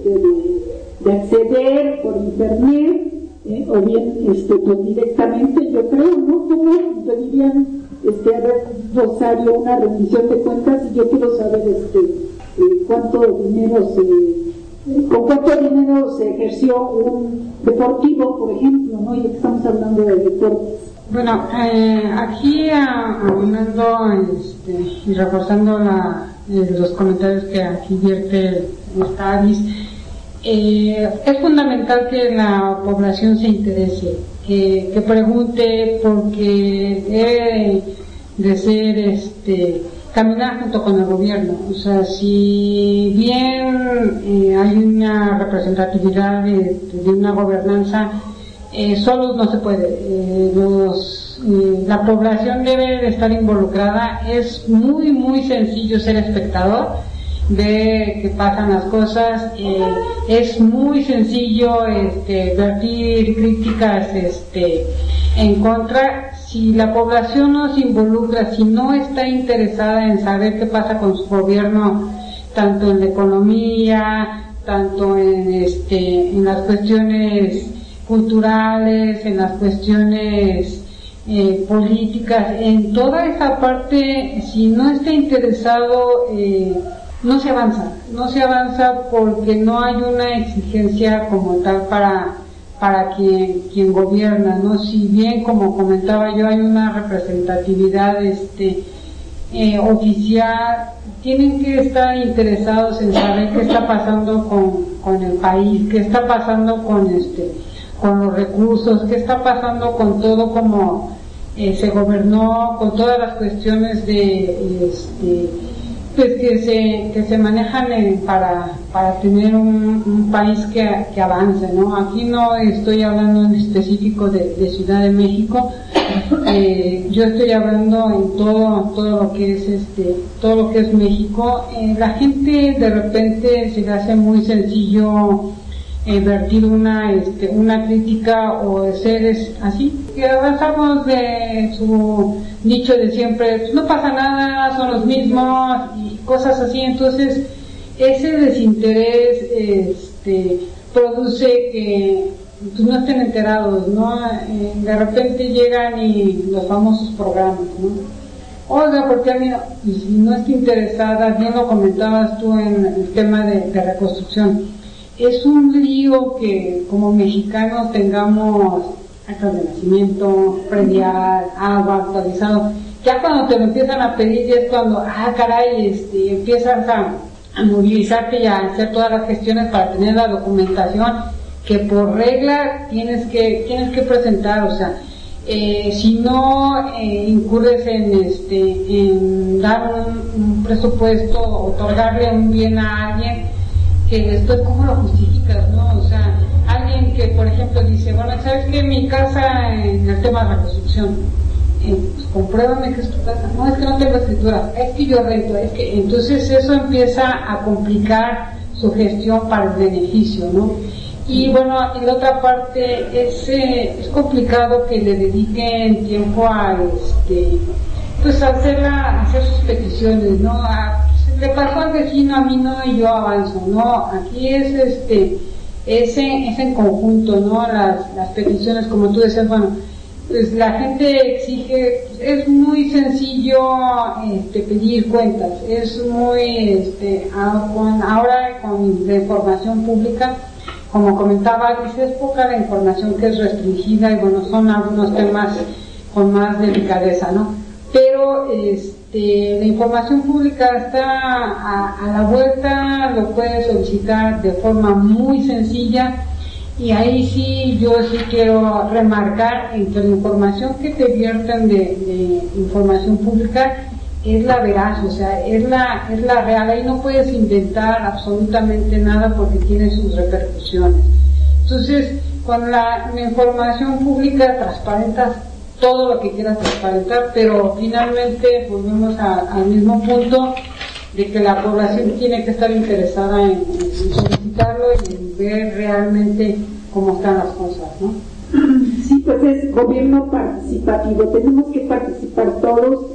de acceder por internet, o bien pues directamente, yo creo, ¿no? ¿Cómo pedirían a ver, Rosario, una rendición de cuentas? Y yo quiero saber cuánto dinero con cuánto dinero se ejerció un deportivo, por ejemplo, ¿no? Y estamos hablando de deportes. Bueno, aquí aunando y reforzando los comentarios que aquí vierte esta Alice, es fundamental que la población se interese, que pregunte, porque debe de ser caminar junto con el gobierno. O sea, si bien hay una representatividad de una gobernanza, solos no se puede. La población debe de estar involucrada. Es muy muy sencillo ser espectador, ver que pasan las cosas. Es muy sencillo vertir críticas en contra. Si la población no se involucra, si no está interesada en saber qué pasa con su gobierno, tanto en la economía, tanto en las cuestiones culturales, en las cuestiones políticas, en toda esa parte, si no está interesado, no se avanza porque no hay una exigencia como tal para para quien gobierna, ¿no? Si bien, como comentaba yo, hay una representatividad oficial, tienen que estar interesados en saber qué está pasando con el país, qué está pasando con los recursos, qué está pasando con todo como se gobernó, con todas las cuestiones pues que se manejan para tener un país que avance, ¿no? Aquí no estoy hablando en específico de Ciudad de México, yo estoy hablando en todo lo que es México. La gente de repente se le hace muy sencillo vertir una crítica o de seres así, que avanzamos de su dicho de siempre, pues no pasa nada, son los mismos y cosas así. Entonces ese desinterés produce que pues no estén enterados, ¿no? De repente llegan y los famosos programas, ¿no? Oiga, porque a mí no está interesada, bien lo comentabas tú en el tema de reconstrucción. Es un lío que como mexicanos tengamos actas de nacimiento, predial, agua, actualizado. Ya cuando te lo empiezan a pedir, ya es cuando, caray, empiezas a movilizarte y a hacer todas las gestiones para tener la documentación que por regla tienes que presentar. O sea, si no incurres en dar un presupuesto, otorgarle un bien a alguien, que después cómo lo justificas, ¿no? O sea, alguien que por ejemplo dice, bueno, ¿sabes qué? Mi casa en el tema de la construcción, pues compruébame que es tu casa. No, es que no tengo escritura, es que yo rento, es que entonces eso empieza a complicar su gestión para el beneficio, ¿no? Y bueno, en la otra parte es complicado que le dediquen tiempo a pues a hacer sus peticiones, ¿no? Le pasó al vecino, a mí no, y yo avanzo, ¿no? Aquí es en conjunto, ¿no? Las peticiones, como tú decías, bueno, pues la gente exige, es muy sencillo pedir cuentas, es muy, ahora con la información pública, como comentaba Alice, es poca la información que es restringida, y bueno, son algunos temas con más delicadeza, ¿no? Pero la información pública está a la vuelta, lo puedes solicitar de forma muy sencilla, y ahí sí yo sí quiero remarcar en que la información que te vierten de información pública es la veraz, o sea, es la real. Ahí no puedes inventar absolutamente nada porque tiene sus repercusiones. Entonces, con la información pública transparentas todo lo que quieras transparentar, pero finalmente volvemos al mismo punto de que la población tiene que estar interesada en solicitarlo y en ver realmente cómo están las cosas, ¿no? Sí, pues es gobierno participativo, tenemos que participar todos,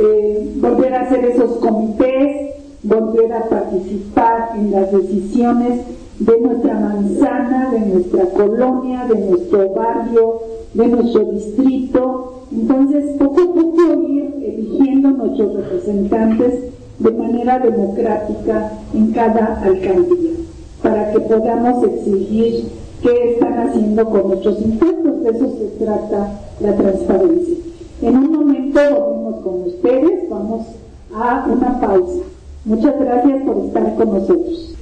volver a hacer esos comités, volver a participar en las decisiones de nuestra manzana, de nuestra colonia, de nuestro barrio, de nuestro distrito. Entonces, poco a poco ir eligiendo nuestros representantes de manera democrática en cada alcaldía, para que podamos exigir qué están haciendo con nuestros impuestos. De eso se trata la transparencia. En un momento volvemos con ustedes, vamos a una pausa. Muchas gracias por estar con nosotros.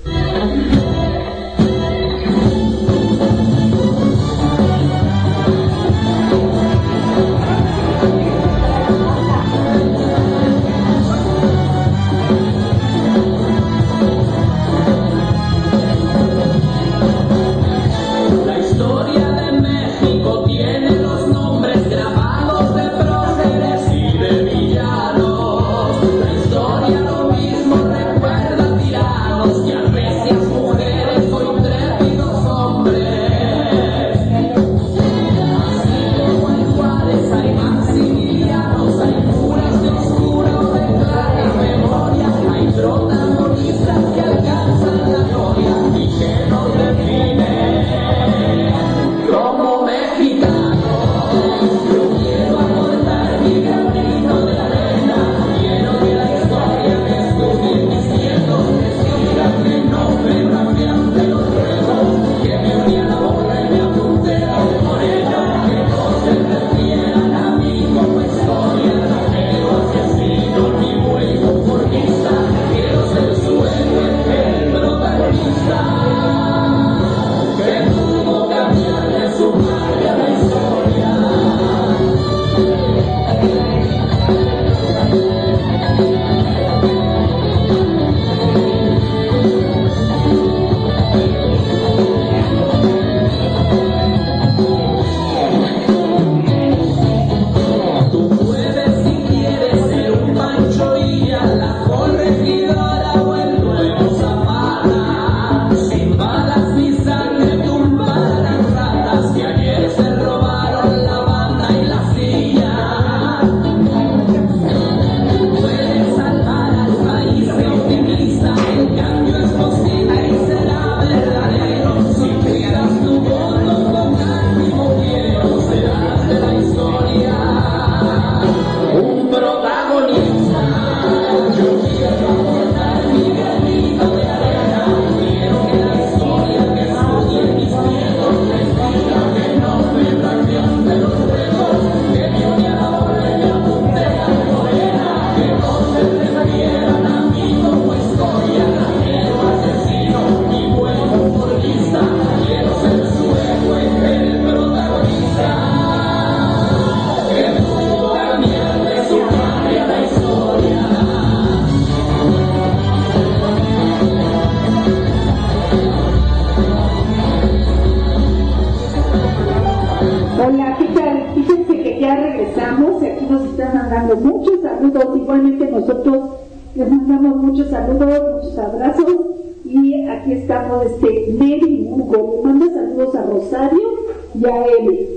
La historia lo mismo recuerda tiranos que al vez Les mandamos muchos saludos, muchos abrazos. Y aquí estamos, Mary Hugo. Le manda saludos a Rosario y a Eli.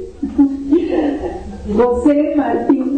José Martín,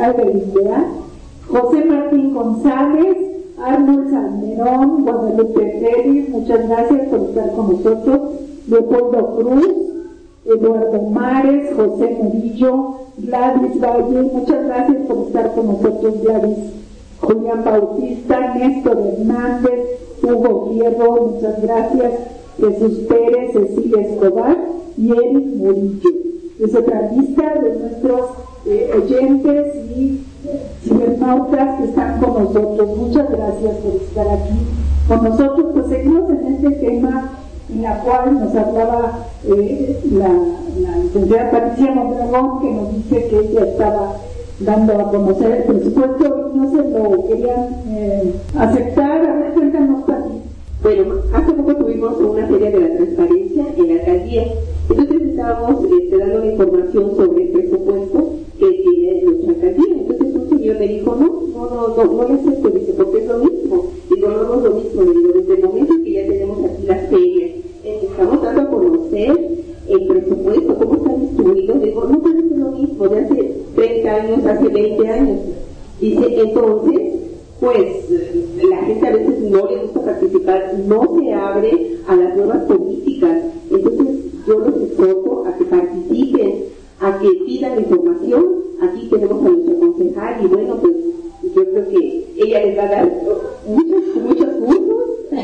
José Martín González, Arnold Salmerón, Guadalupe Félix, muchas gracias por estar con nosotros. Leopoldo Cruz, Eduardo Mares, José Murillo, Gladys Valle, muchas gracias por estar con nosotros, Gladys. Julián Bautista, Néstor Hernández, Hugo Fierro, muchas gracias. Jesús Pérez, Cecilia Escobar y Eric Murillo. Es otra lista de nuestros oyentes y cibernautas que están con nosotros. Muchas gracias por estar aquí con nosotros. Pues seguimos en este tema en la cual nos hablaba la licenciada Patricia Mondragón, que nos dice que ella estaba dando a conocer el presupuesto y no se lo querían aceptar. A ver, cuéntanos, Pati. Bueno, hace poco tuvimos una feria de la transparencia en la alcaldía. Entonces estábamos dando la información sobre el presupuesto que tiene nuestra alcaldía. Entonces un señor me dijo, no le acepto, dice, porque es lo mismo. Digo, no es lo mismo. Le digo, desde el momento que ya tenemos aquí las ferias, estamos dando a conocer el presupuesto, cómo están distribuidos. Digo, no puede ser lo mismo de hace 30 años, hace 20 años. Dice, entonces, pues la gente a veces no le gusta participar, no se abre a las nuevas políticas. Entonces yo los exhorto a que participen, a que pidan información. Aquí tenemos a nuestro concejal y bueno, pues yo creo que ella les va a dar muchos cursos.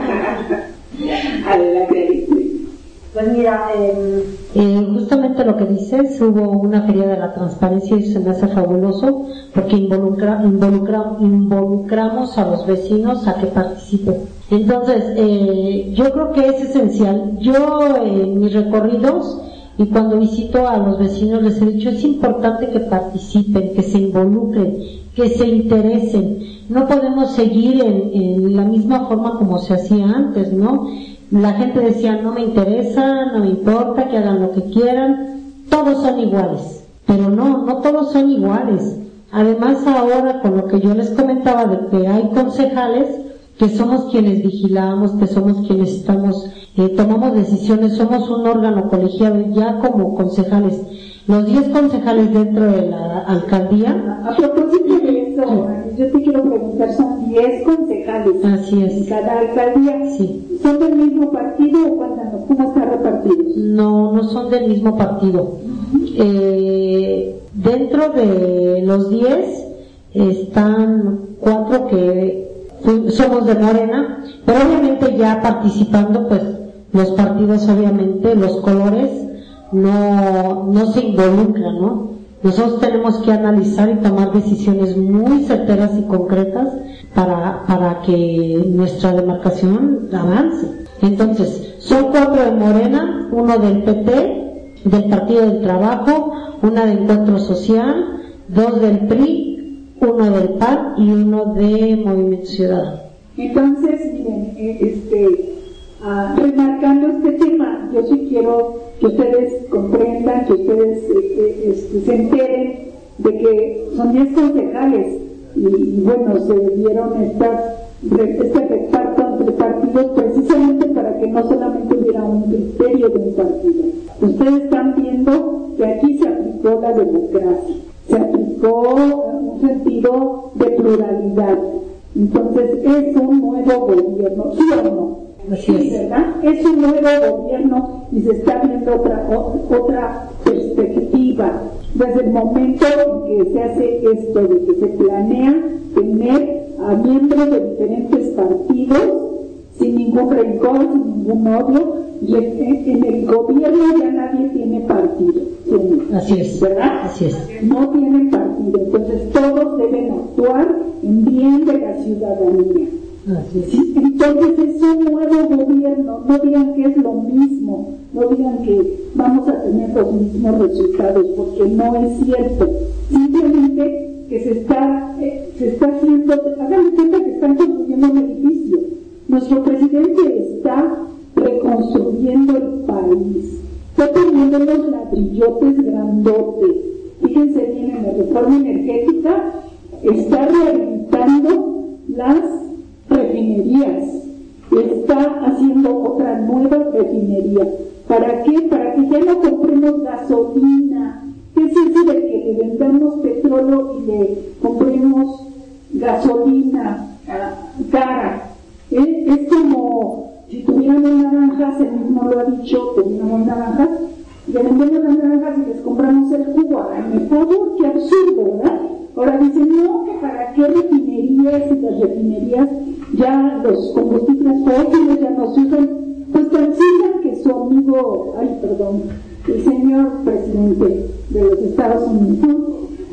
Adelante. Pues mira, justamente lo que dices, hubo una feria de la transparencia y se me hace fabuloso porque involucramos a los vecinos a que participen. Entonces, yo creo que es esencial. Yo en mis recorridos y cuando visito a los vecinos les he dicho, es importante que participen, que se involucren, que se interesen. No podemos seguir en la misma forma como se hacía antes, ¿no? La gente decía, no me interesa, no me importa, que hagan lo que quieran, todos son iguales. Pero no todos son iguales. Además ahora, con lo que yo les comentaba de que hay concejales, que somos quienes vigilamos, que somos quienes estamos, tomamos decisiones, somos un órgano colegiado ya como concejales. Los 10 concejales dentro de la alcaldía. A propósito de eso, yo te quiero preguntar, son 10 concejales. Así es. En cada alcaldía. Sí. ¿Son del mismo partido o cuéntanos cómo están repartidos? No son del mismo partido. Dentro de los 10 están 4 que somos de Morena, pero obviamente ya participando, pues los partidos, obviamente, los colores no se involucran, ¿no? Nosotros tenemos que analizar y tomar decisiones muy certeras y concretas para que nuestra demarcación avance. Entonces, son 4 de Morena, 1 del PT, del Partido del Trabajo, 1 de Encuentro Social, 2 del PRI, 1 del PAN y 1 de Movimiento Ciudadano. Entonces, miren, remarcando este tema, yo sí quiero que ustedes comprendan, que ustedes se enteren de que son 10 concejales y bueno, se dieron este reparto entre partidos precisamente para que no solamente hubiera un criterio de un partido. Ustedes están viendo que aquí se aplicó la democracia, se aplicó un sentido de pluralidad. Entonces es un nuevo gobierno, ¿sí o no? Sí, ¿verdad? Es un nuevo gobierno y se está viendo otra perspectiva. Desde el momento en que se hace esto, de que se planea tener a miembros de diferentes partidos, sin ningún rencor, sin ningún odio, en el gobierno ya nadie tiene partido. Así es, ¿verdad? Así es. No tienen partido, entonces todos deben actuar en bien de la ciudadanía. Sí, entonces es un nuevo gobierno, no digan que es lo mismo, no digan que vamos a tener los mismos resultados, porque no es cierto. Simplemente que se está haciendo, hagan cuenta que están construyendo un edificio. Nuestro presidente está reconstruyendo el país, está poniendo los ladrillotes grandotes. Fíjense bien, en la reforma energética está rehabilitando las refinerías. Está haciendo otra nueva refinería. ¿Para qué? Para que ya no compremos gasolina. ¿Qué es eso de que le vendamos petróleo y le compremos gasolina cara? Es como si tuviéramos naranjas, él mismo lo ha dicho, tuviéramos naranjas, le vendemos las naranjas y les compramos el jugo. Ay, por favor, qué absurdo, ¿verdad? Ahora dicen, no, que para qué refinerías, y las refinerías ya los combustibles fósiles ya no se usan. Pues tan sigan que su amigo, el señor presidente de los Estados Unidos,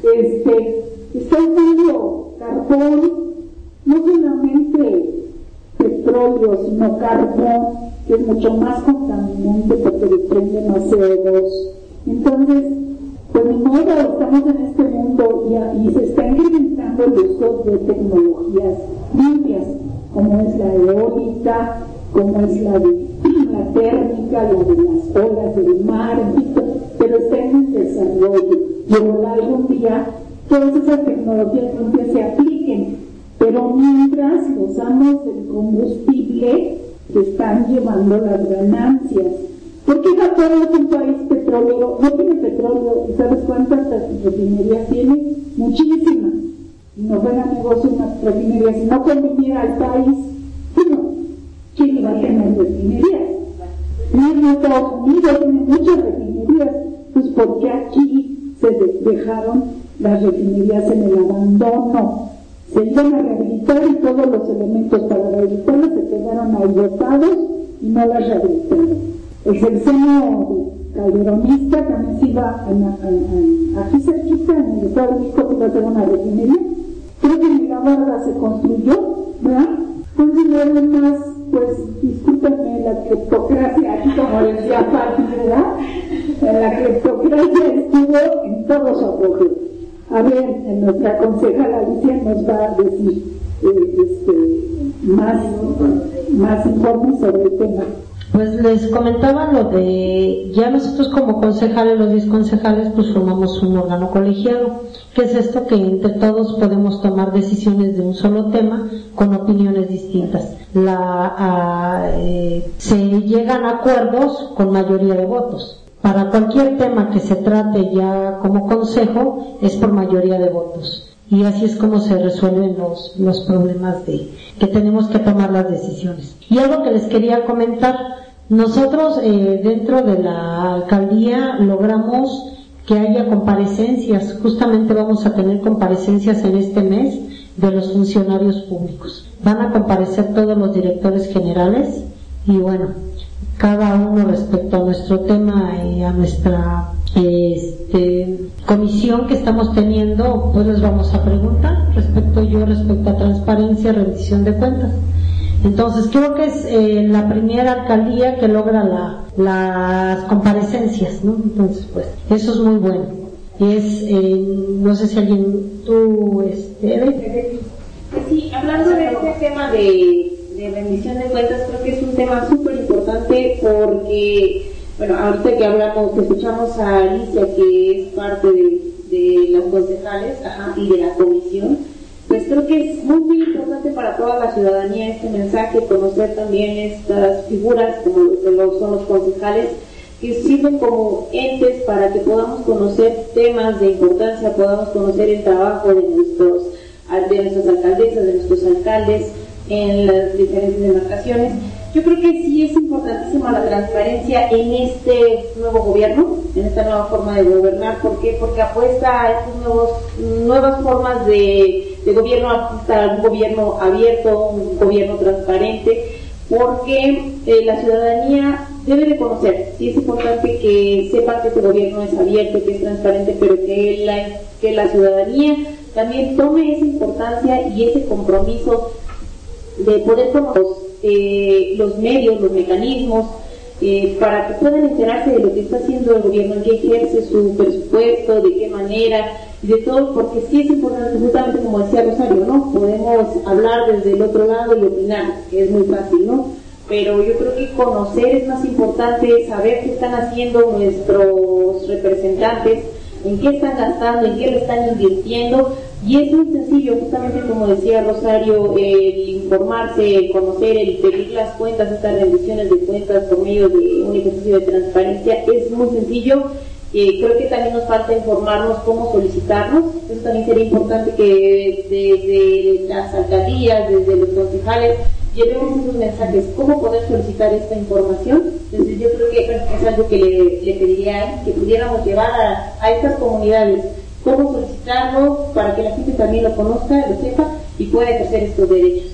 está usando carbón, no solamente petróleo, sino carbón, que es mucho más contaminante porque desprende más CO2. Entonces, pues ni modo, estamos en este mundo y se está incrementando el uso de tecnologías limpias, como es la eólica, como es la térmica, la de las olas del mar, pero está en el desarrollo. Y ojalá algún día todas esas tecnologías limpias se apliquen, pero mientras los amos del combustible están llevando las ganancias. Porque Japón es un país petrolero, no tiene petróleo, ¿sabes cuántas refinerías tiene? Muchísimas. Y no fuera negocio una refinería, si no conviniera al país, bueno, ¿quién iba a tener refinerías? Mismo Estados Unidos tiene muchas refinerías, pues porque aquí se dejaron las refinerías en el abandono. Se iban a rehabilitar y todos los elementos para rehabilitarlas se quedaron ahí botados y no las rehabilitaron. El sexenio calderonista también se iba aquí cerquita, en el Estado de México, se iba a hacer una refinería. Creo que en la Barda se construyó, ¿verdad? Entonces, nada más, pues, discúlpenme, la cleptocracia, aquí como decía Pati, ¿verdad? La cleptocracia estuvo en todo su apogeo. A ver, nuestra concejala Alicia nos va a decir más informes sobre el tema. Pues les comentaba lo de, ya nosotros como concejales, los 10 concejales, pues formamos un órgano colegiado, que es esto que entre todos podemos tomar decisiones de un solo tema con opiniones distintas. Se llegan a acuerdos con mayoría de votos. Para cualquier tema que se trate ya como consejo es por mayoría de votos. Y así es como se resuelven los problemas que tenemos que tomar las decisiones. Y algo que les quería comentar, nosotros dentro de la alcaldía logramos que haya comparecencias, justamente vamos a tener comparecencias en este mes de los funcionarios públicos. Van a comparecer todos los directores generales y bueno, cada uno respecto a nuestro tema y a nuestra comisión que estamos teniendo, pues les vamos a preguntar respecto a transparencia, rendición de cuentas. Entonces creo que es la primera alcaldía que logra las comparecencias, ¿no? Entonces pues eso es muy bueno. No sé si alguien, Sí, hablando de este tema de rendición de cuentas, creo que es un tema súper importante porque, bueno, ahorita que escuchamos a Alicia, que es parte de los concejales y de la comisión, pues creo que es muy importante para toda la ciudadanía este mensaje, conocer también estas figuras como son los concejales, que sirven como entes para que podamos conocer temas de importancia, podamos conocer el trabajo de nuestras alcaldesas, de nuestros alcaldes en las diferentes demarcaciones. Yo creo que sí es importantísima la transparencia en este nuevo gobierno, en esta nueva forma de gobernar. ¿Por qué? Porque apuesta a estas nuevas formas de gobierno, apuesta a un gobierno abierto, un gobierno transparente, porque la ciudadanía debe de conocer. Sí es importante que sepan que este gobierno es abierto, que es transparente, pero que la ciudadanía también tome esa importancia y ese compromiso de poder conocer los medios, los mecanismos, para que puedan enterarse de lo que está haciendo el gobierno, en qué ejerce su presupuesto, de qué manera, y de todo, porque sí es importante, justamente como decía Rosario, ¿no? Podemos hablar desde el otro lado y opinar, que es muy fácil, ¿no? Pero yo creo que conocer es más importante, saber qué están haciendo nuestros representantes, en qué están gastando, en qué lo están invirtiendo, Y es muy sencillo, justamente como decía Rosario, el informarse, el conocer, el pedir las cuentas, estas rendiciones de cuentas por medio de un ejercicio de transparencia, es muy sencillo. Creo que también nos falta informarnos cómo solicitarnos. Eso también sería importante que desde las alcaldías, desde los concejales, llevemos esos mensajes, cómo poder solicitar esta información. Entonces yo creo que es algo que le pediría que pudiéramos llevar a estas comunidades, cómo solicitarlo para que la gente también lo conozca, lo sepa y pueda ejercer estos derechos.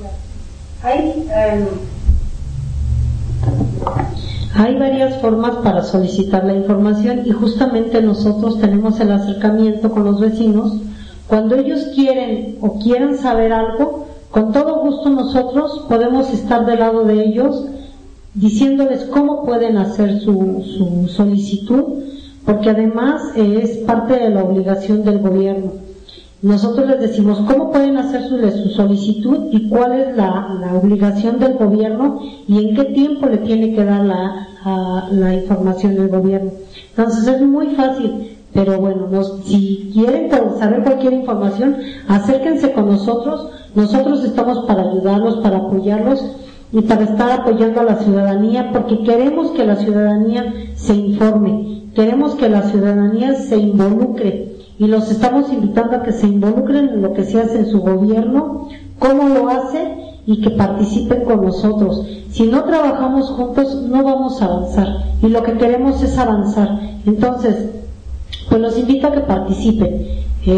Hay varias formas para solicitar la información y justamente nosotros tenemos el acercamiento con los vecinos. Cuando ellos quieren o quieran saber algo, con todo gusto nosotros podemos estar del lado de ellos diciéndoles cómo pueden hacer su solicitud, porque además es parte de la obligación del gobierno. Nosotros les decimos cómo pueden hacer su solicitud y cuál es la obligación del gobierno y en qué tiempo le tiene que dar la información el gobierno. Entonces es muy fácil, pero bueno, si quieren saber cualquier información, acérquense con nosotros. Nosotros estamos para ayudarlos, para apoyarlos y para estar apoyando a la ciudadanía, porque queremos que la ciudadanía se informe, queremos que la ciudadanía se involucre. Y los estamos invitando a que se involucren en lo que se hace en su gobierno, cómo lo hace y que participen con nosotros. Si no trabajamos juntos no vamos a avanzar y lo que queremos es avanzar. Entonces, pues los invito a que participen.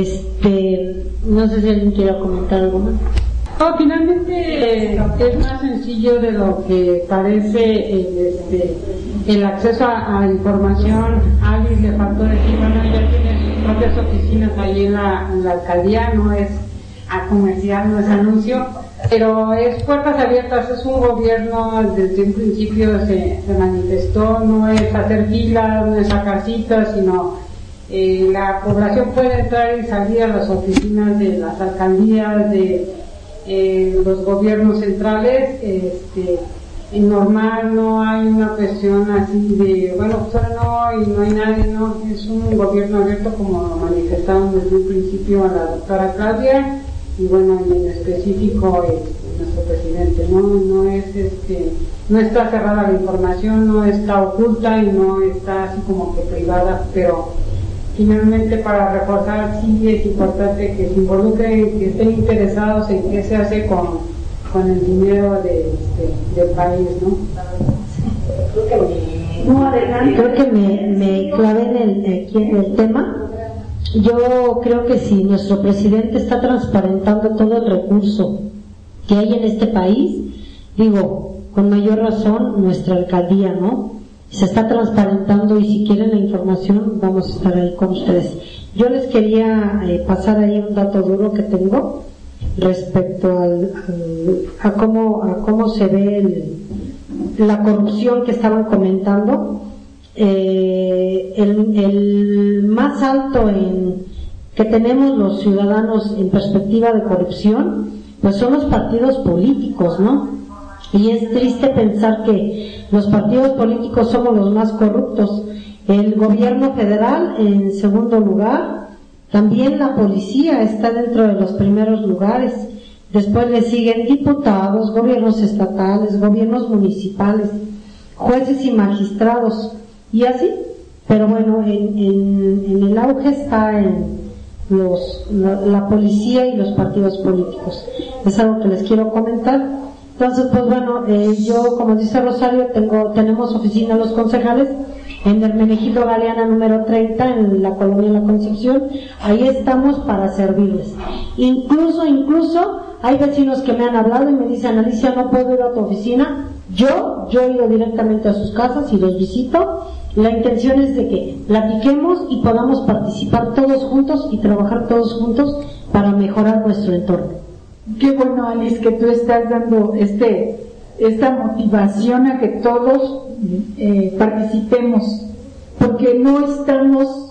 No sé si alguien quiera comentar algo más. No, finalmente es más sencillo de lo que parece el acceso a información. A alguien le faltó decir, bueno, ya tiene sus propias oficinas ahí en la alcaldía, no es a comercial, no es anuncio, pero es puertas abiertas, es un gobierno, desde un principio se manifestó, no es hacer filas, no es sacar citas, sino la población puede entrar y salir a las oficinas de las alcaldías, de los gobiernos centrales, normal, no hay una cuestión así de, bueno, pues ahora no, y no hay nadie, no, es un gobierno abierto como lo manifestaron desde un principio a la doctora Claudia, y bueno, en específico nuestro presidente, no está cerrada la información, no está oculta y no está así como que privada, pero finalmente para reforzar sí es importante que se involucren, que estén interesados en qué se hace con el dinero del país, ¿no? Creo que me clavé en el tema. Yo creo que si nuestro presidente está transparentando todo el recurso que hay en este país, digo, con mayor razón nuestra alcaldía, ¿no? Se está transparentando y si quieren la información vamos a estar ahí con ustedes. Yo les quería pasar ahí un dato duro que tengo respecto a cómo se ve la corrupción que estaban comentando. El más alto que tenemos los ciudadanos en perspectiva de corrupción, pues son los partidos políticos, ¿no? Y es triste pensar que los partidos políticos somos los más corruptos. El gobierno federal en segundo lugar, también la policía está dentro de los primeros lugares. Después le siguen diputados, gobiernos estatales, gobiernos municipales, jueces y magistrados, y así. Pero bueno, en el auge está la policía y los partidos políticos. Es algo que les quiero comentar. Entonces, pues bueno, yo, como dice Rosario, tenemos oficina los concejales en Hermenegildo Galeana número 30, en la colonia La Concepción. Ahí estamos para servirles. Incluso hay vecinos que me han hablado y me dicen, Alicia, no puedo ir a tu oficina. Yo he ido directamente a sus casas y los visito. La intención es de que platiquemos y podamos participar todos juntos y trabajar todos juntos para mejorar nuestro entorno. Qué bueno, Alice, que tú estás dando esta motivación a que todos participemos, porque no estamos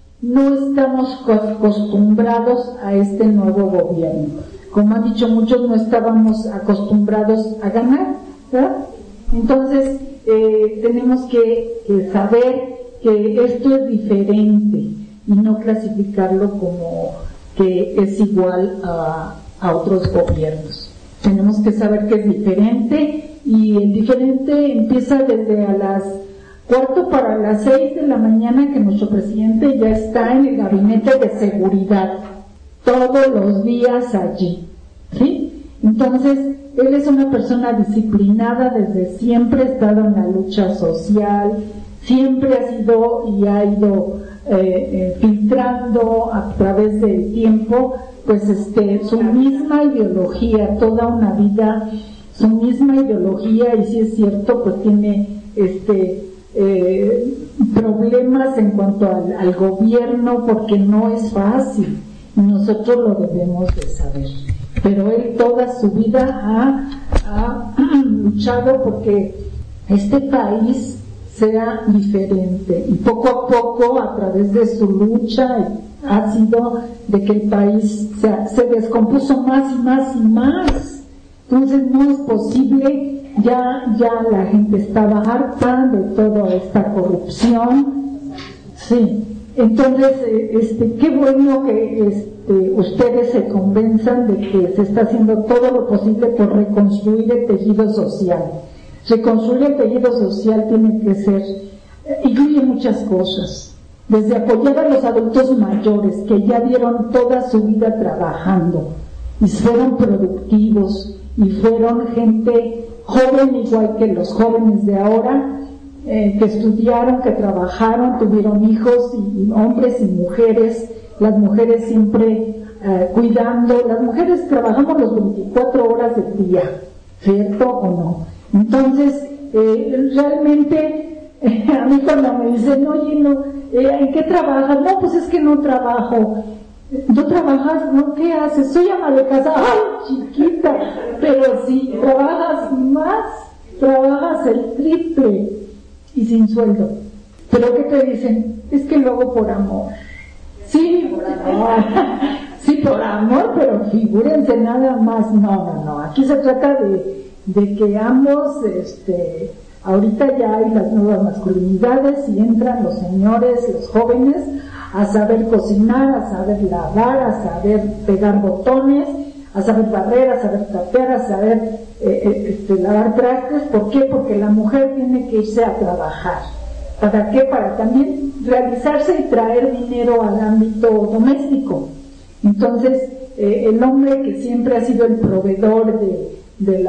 acostumbrados a este nuevo gobierno. Como han dicho muchos, no estábamos acostumbrados a ganar, ¿verdad? Entonces tenemos que saber que esto es diferente y no clasificarlo como que es igual a otros gobiernos. Tenemos que saber que es diferente, y el diferente empieza desde a las 5:45 de la mañana, que nuestro presidente ya está en el gabinete de seguridad todos los días allí, ¿sí? Entonces, él es una persona disciplinada desde siempre, ha estado en la lucha social, siempre ha sido y ha ido filtrando a través del tiempo, pues su misma ideología, toda una vida, su misma ideología, y si es cierto, pues tiene problemas en cuanto al gobierno, porque no es fácil, y nosotros lo debemos de saber. Pero él toda su vida ha luchado porque este país sea diferente, y poco a poco, a través de su lucha, ha sido de que el país se descompuso más y más y más. Entonces no es posible, ya la gente estaba harta de toda esta corrupción. Sí, entonces qué bueno que ustedes se convenzan de que se está haciendo todo lo posible por reconstruir el tejido social. Reconstruir el tejido social tiene que ser, incluye muchas cosas, desde apoyar a los adultos mayores que ya dieron toda su vida trabajando y fueron productivos y fueron gente joven igual que los jóvenes de ahora, que estudiaron, que trabajaron, tuvieron hijos, y hombres y mujeres, las mujeres siempre cuidando, las mujeres trabajamos los 24 horas del día, ¿cierto o no? Entonces, realmente, a mí cuando me dicen, oye, ¿en qué trabajas? No, pues es que no trabajo. ¿No trabajas? ¿No? ¿Qué haces? Soy ama de casa. ¡Ay, chiquita! Pero si trabajas más, trabajas el triple y sin sueldo. ¿Pero qué te dicen? Es que lo hago por amor. Sí, por amor. Sí, por amor, pero figúrense nada más. No. Aquí se trata de que ambos, ahorita ya hay las nuevas masculinidades y entran los señores, los jóvenes, a saber cocinar, a saber lavar, a saber pegar botones, a saber barrer, a saber trapear, a saber lavar trastes. ¿Por qué? Porque la mujer tiene que irse a trabajar. ¿Para qué? Para también realizarse y traer dinero al ámbito doméstico. Entonces, el hombre, que siempre ha sido el proveedor de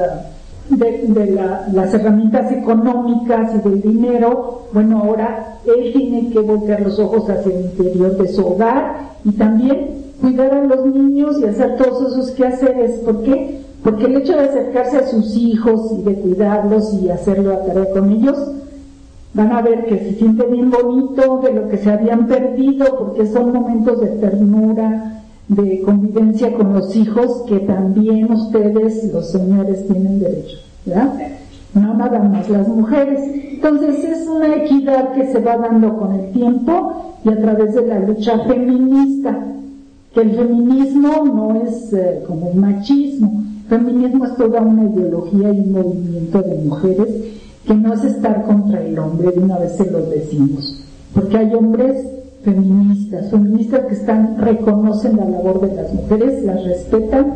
las herramientas económicas y del dinero, bueno, ahora él tiene que voltear los ojos hacia el interior de su hogar y también cuidar a los niños y hacer todos esos quehaceres. ¿Por qué? Porque el hecho de acercarse a sus hijos y de cuidarlos y hacerlo a tarea con ellos, van a ver que se siente bien bonito de lo que se habían perdido, porque son momentos de ternura, de convivencia con los hijos, que también ustedes, los señores, tienen derecho, ¿verdad? No nada más las mujeres. Entonces es una equidad que se va dando con el tiempo y a través de la lucha feminista, que el feminismo no es como el machismo. El feminismo es toda una ideología y un movimiento de mujeres que no es estar contra el hombre, de una vez se lo decimos, porque hay hombres feministas que reconocen la labor de las mujeres, las respetan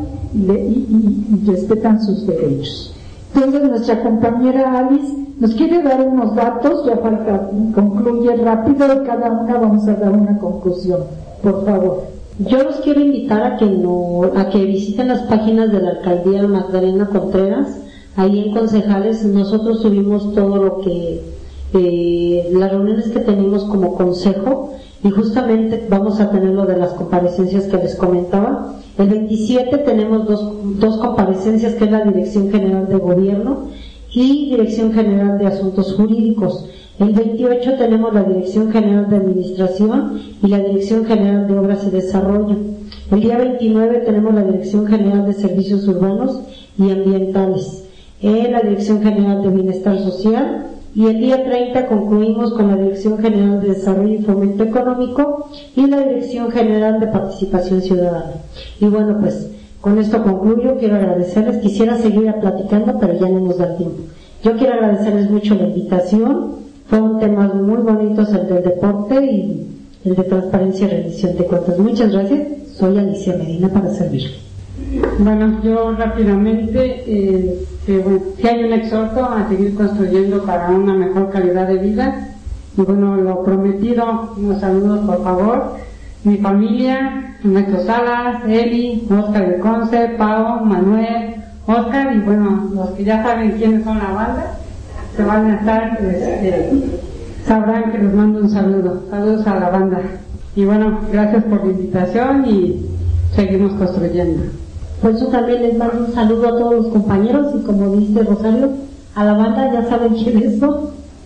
y respetan sus derechos. Entonces nuestra compañera Alice nos quiere dar unos datos, ya falta, concluye rápido y cada una vamos a dar una conclusión, por favor. Yo los quiero invitar a que visiten las páginas de la Alcaldía Magdalena Contreras. Ahí en Concejales nosotros subimos todo lo que las reuniones que tenemos como consejo, y justamente vamos a tener lo de las comparecencias que les comentaba. El 27 tenemos dos comparecencias, que es la Dirección General de Gobierno y Dirección General de Asuntos Jurídicos. El 28 tenemos la Dirección General de Administración y la Dirección General de Obras y Desarrollo. El día 29 tenemos la Dirección General de Servicios Urbanos y Ambientales, la Dirección General de Bienestar Social, y el día 30 concluimos con la Dirección General de Desarrollo y Fomento Económico y la Dirección General de Participación Ciudadana. Y bueno, pues con esto concluyo. Quiero agradecerles, quisiera seguir platicando, pero ya no nos da tiempo. Yo quiero agradecerles mucho la invitación. Fueron temas muy bonitos el del deporte y el de transparencia y rendición de cuentas. Muchas gracias. Soy Alicia Medina para servirle. Bueno, yo rápidamente, si hay un exhorto a seguir construyendo para una mejor calidad de vida. Y bueno, lo prometido, unos saludos por favor. Mi familia, Ernesto Salas, Eli, Oscar de Conce, Pau, Manuel, Oscar, y bueno, los que ya saben quiénes son la banda, se van a estar, sabrán que les mando un saludo. Saludos a la banda. Y bueno, gracias por la invitación y seguimos construyendo. Por eso también les mando un saludo a todos los compañeros y como dice Rosario, a la banda, ya saben quiénes son.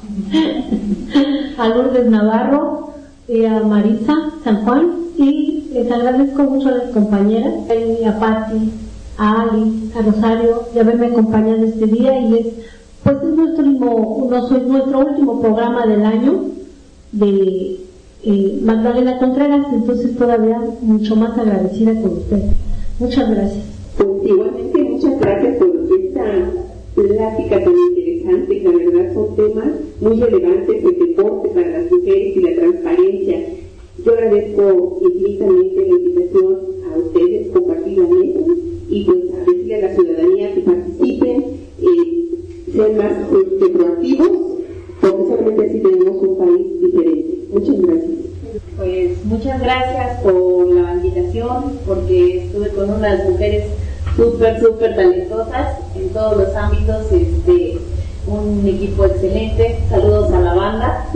A Lourdes Navarro, a Marisa San Juan, y les agradezco mucho a las compañeras, a Patti, a Ali, a Rosario, de haberme acompañado este día, y es nuestro último programa del año de Magdalena Contreras, entonces todavía mucho más agradecida con usted. Muchas gracias. Pues igualmente muchas gracias por esta plática tan interesante, que la verdad son temas muy relevantes, el deporte para las mujeres y la transparencia. Yo agradezco infinitamente la invitación a ustedes, compartir la mesa y pues a decirle a la ciudadanía que participen, sean más proactivos, porque solamente así tenemos un país diferente. Muchas gracias. Pues muchas gracias por la invitación, porque estuve con unas mujeres súper talentosas en todos los ámbitos, un equipo excelente. Saludos a la banda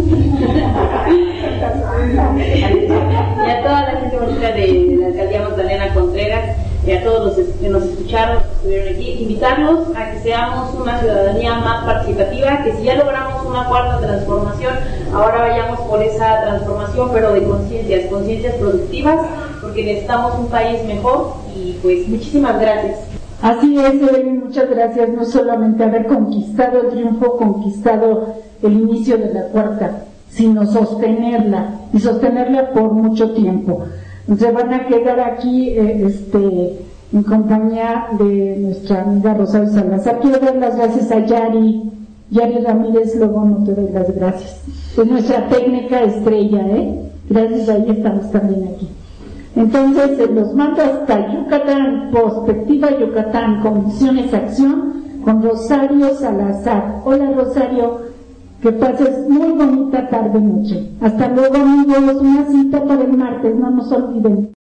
y a toda la gente bonita de la alcaldía Magdalena Contreras, y a todos los que nos escucharon, que estuvieron aquí. Invitarlos a que seamos una ciudadanía más participativa, que si ya logramos una cuarta transformación, ahora vayamos por esa transformación, pero de conciencias productivas, porque necesitamos un país mejor. Y pues muchísimas gracias. Así es, Evelyn, muchas gracias. No solamente haber conquistado el triunfo, conquistado el inicio de la cuarta, sino sostenerla, y sostenerla por mucho tiempo. Se van a quedar aquí en compañía de nuestra amiga Rosario Salazar. Quiero dar las gracias a Yari Ramírez, luego no te doy las gracias. Es nuestra técnica estrella, gracias a ella estamos también aquí. Entonces los mando hasta Yucatán, Perspectiva Yucatán, Convicciones Acción, con Rosario Salazar. Hola Rosario, que pases muy bonita tarde-noche. Hasta luego amigos, una cita para el martes, no nos olviden.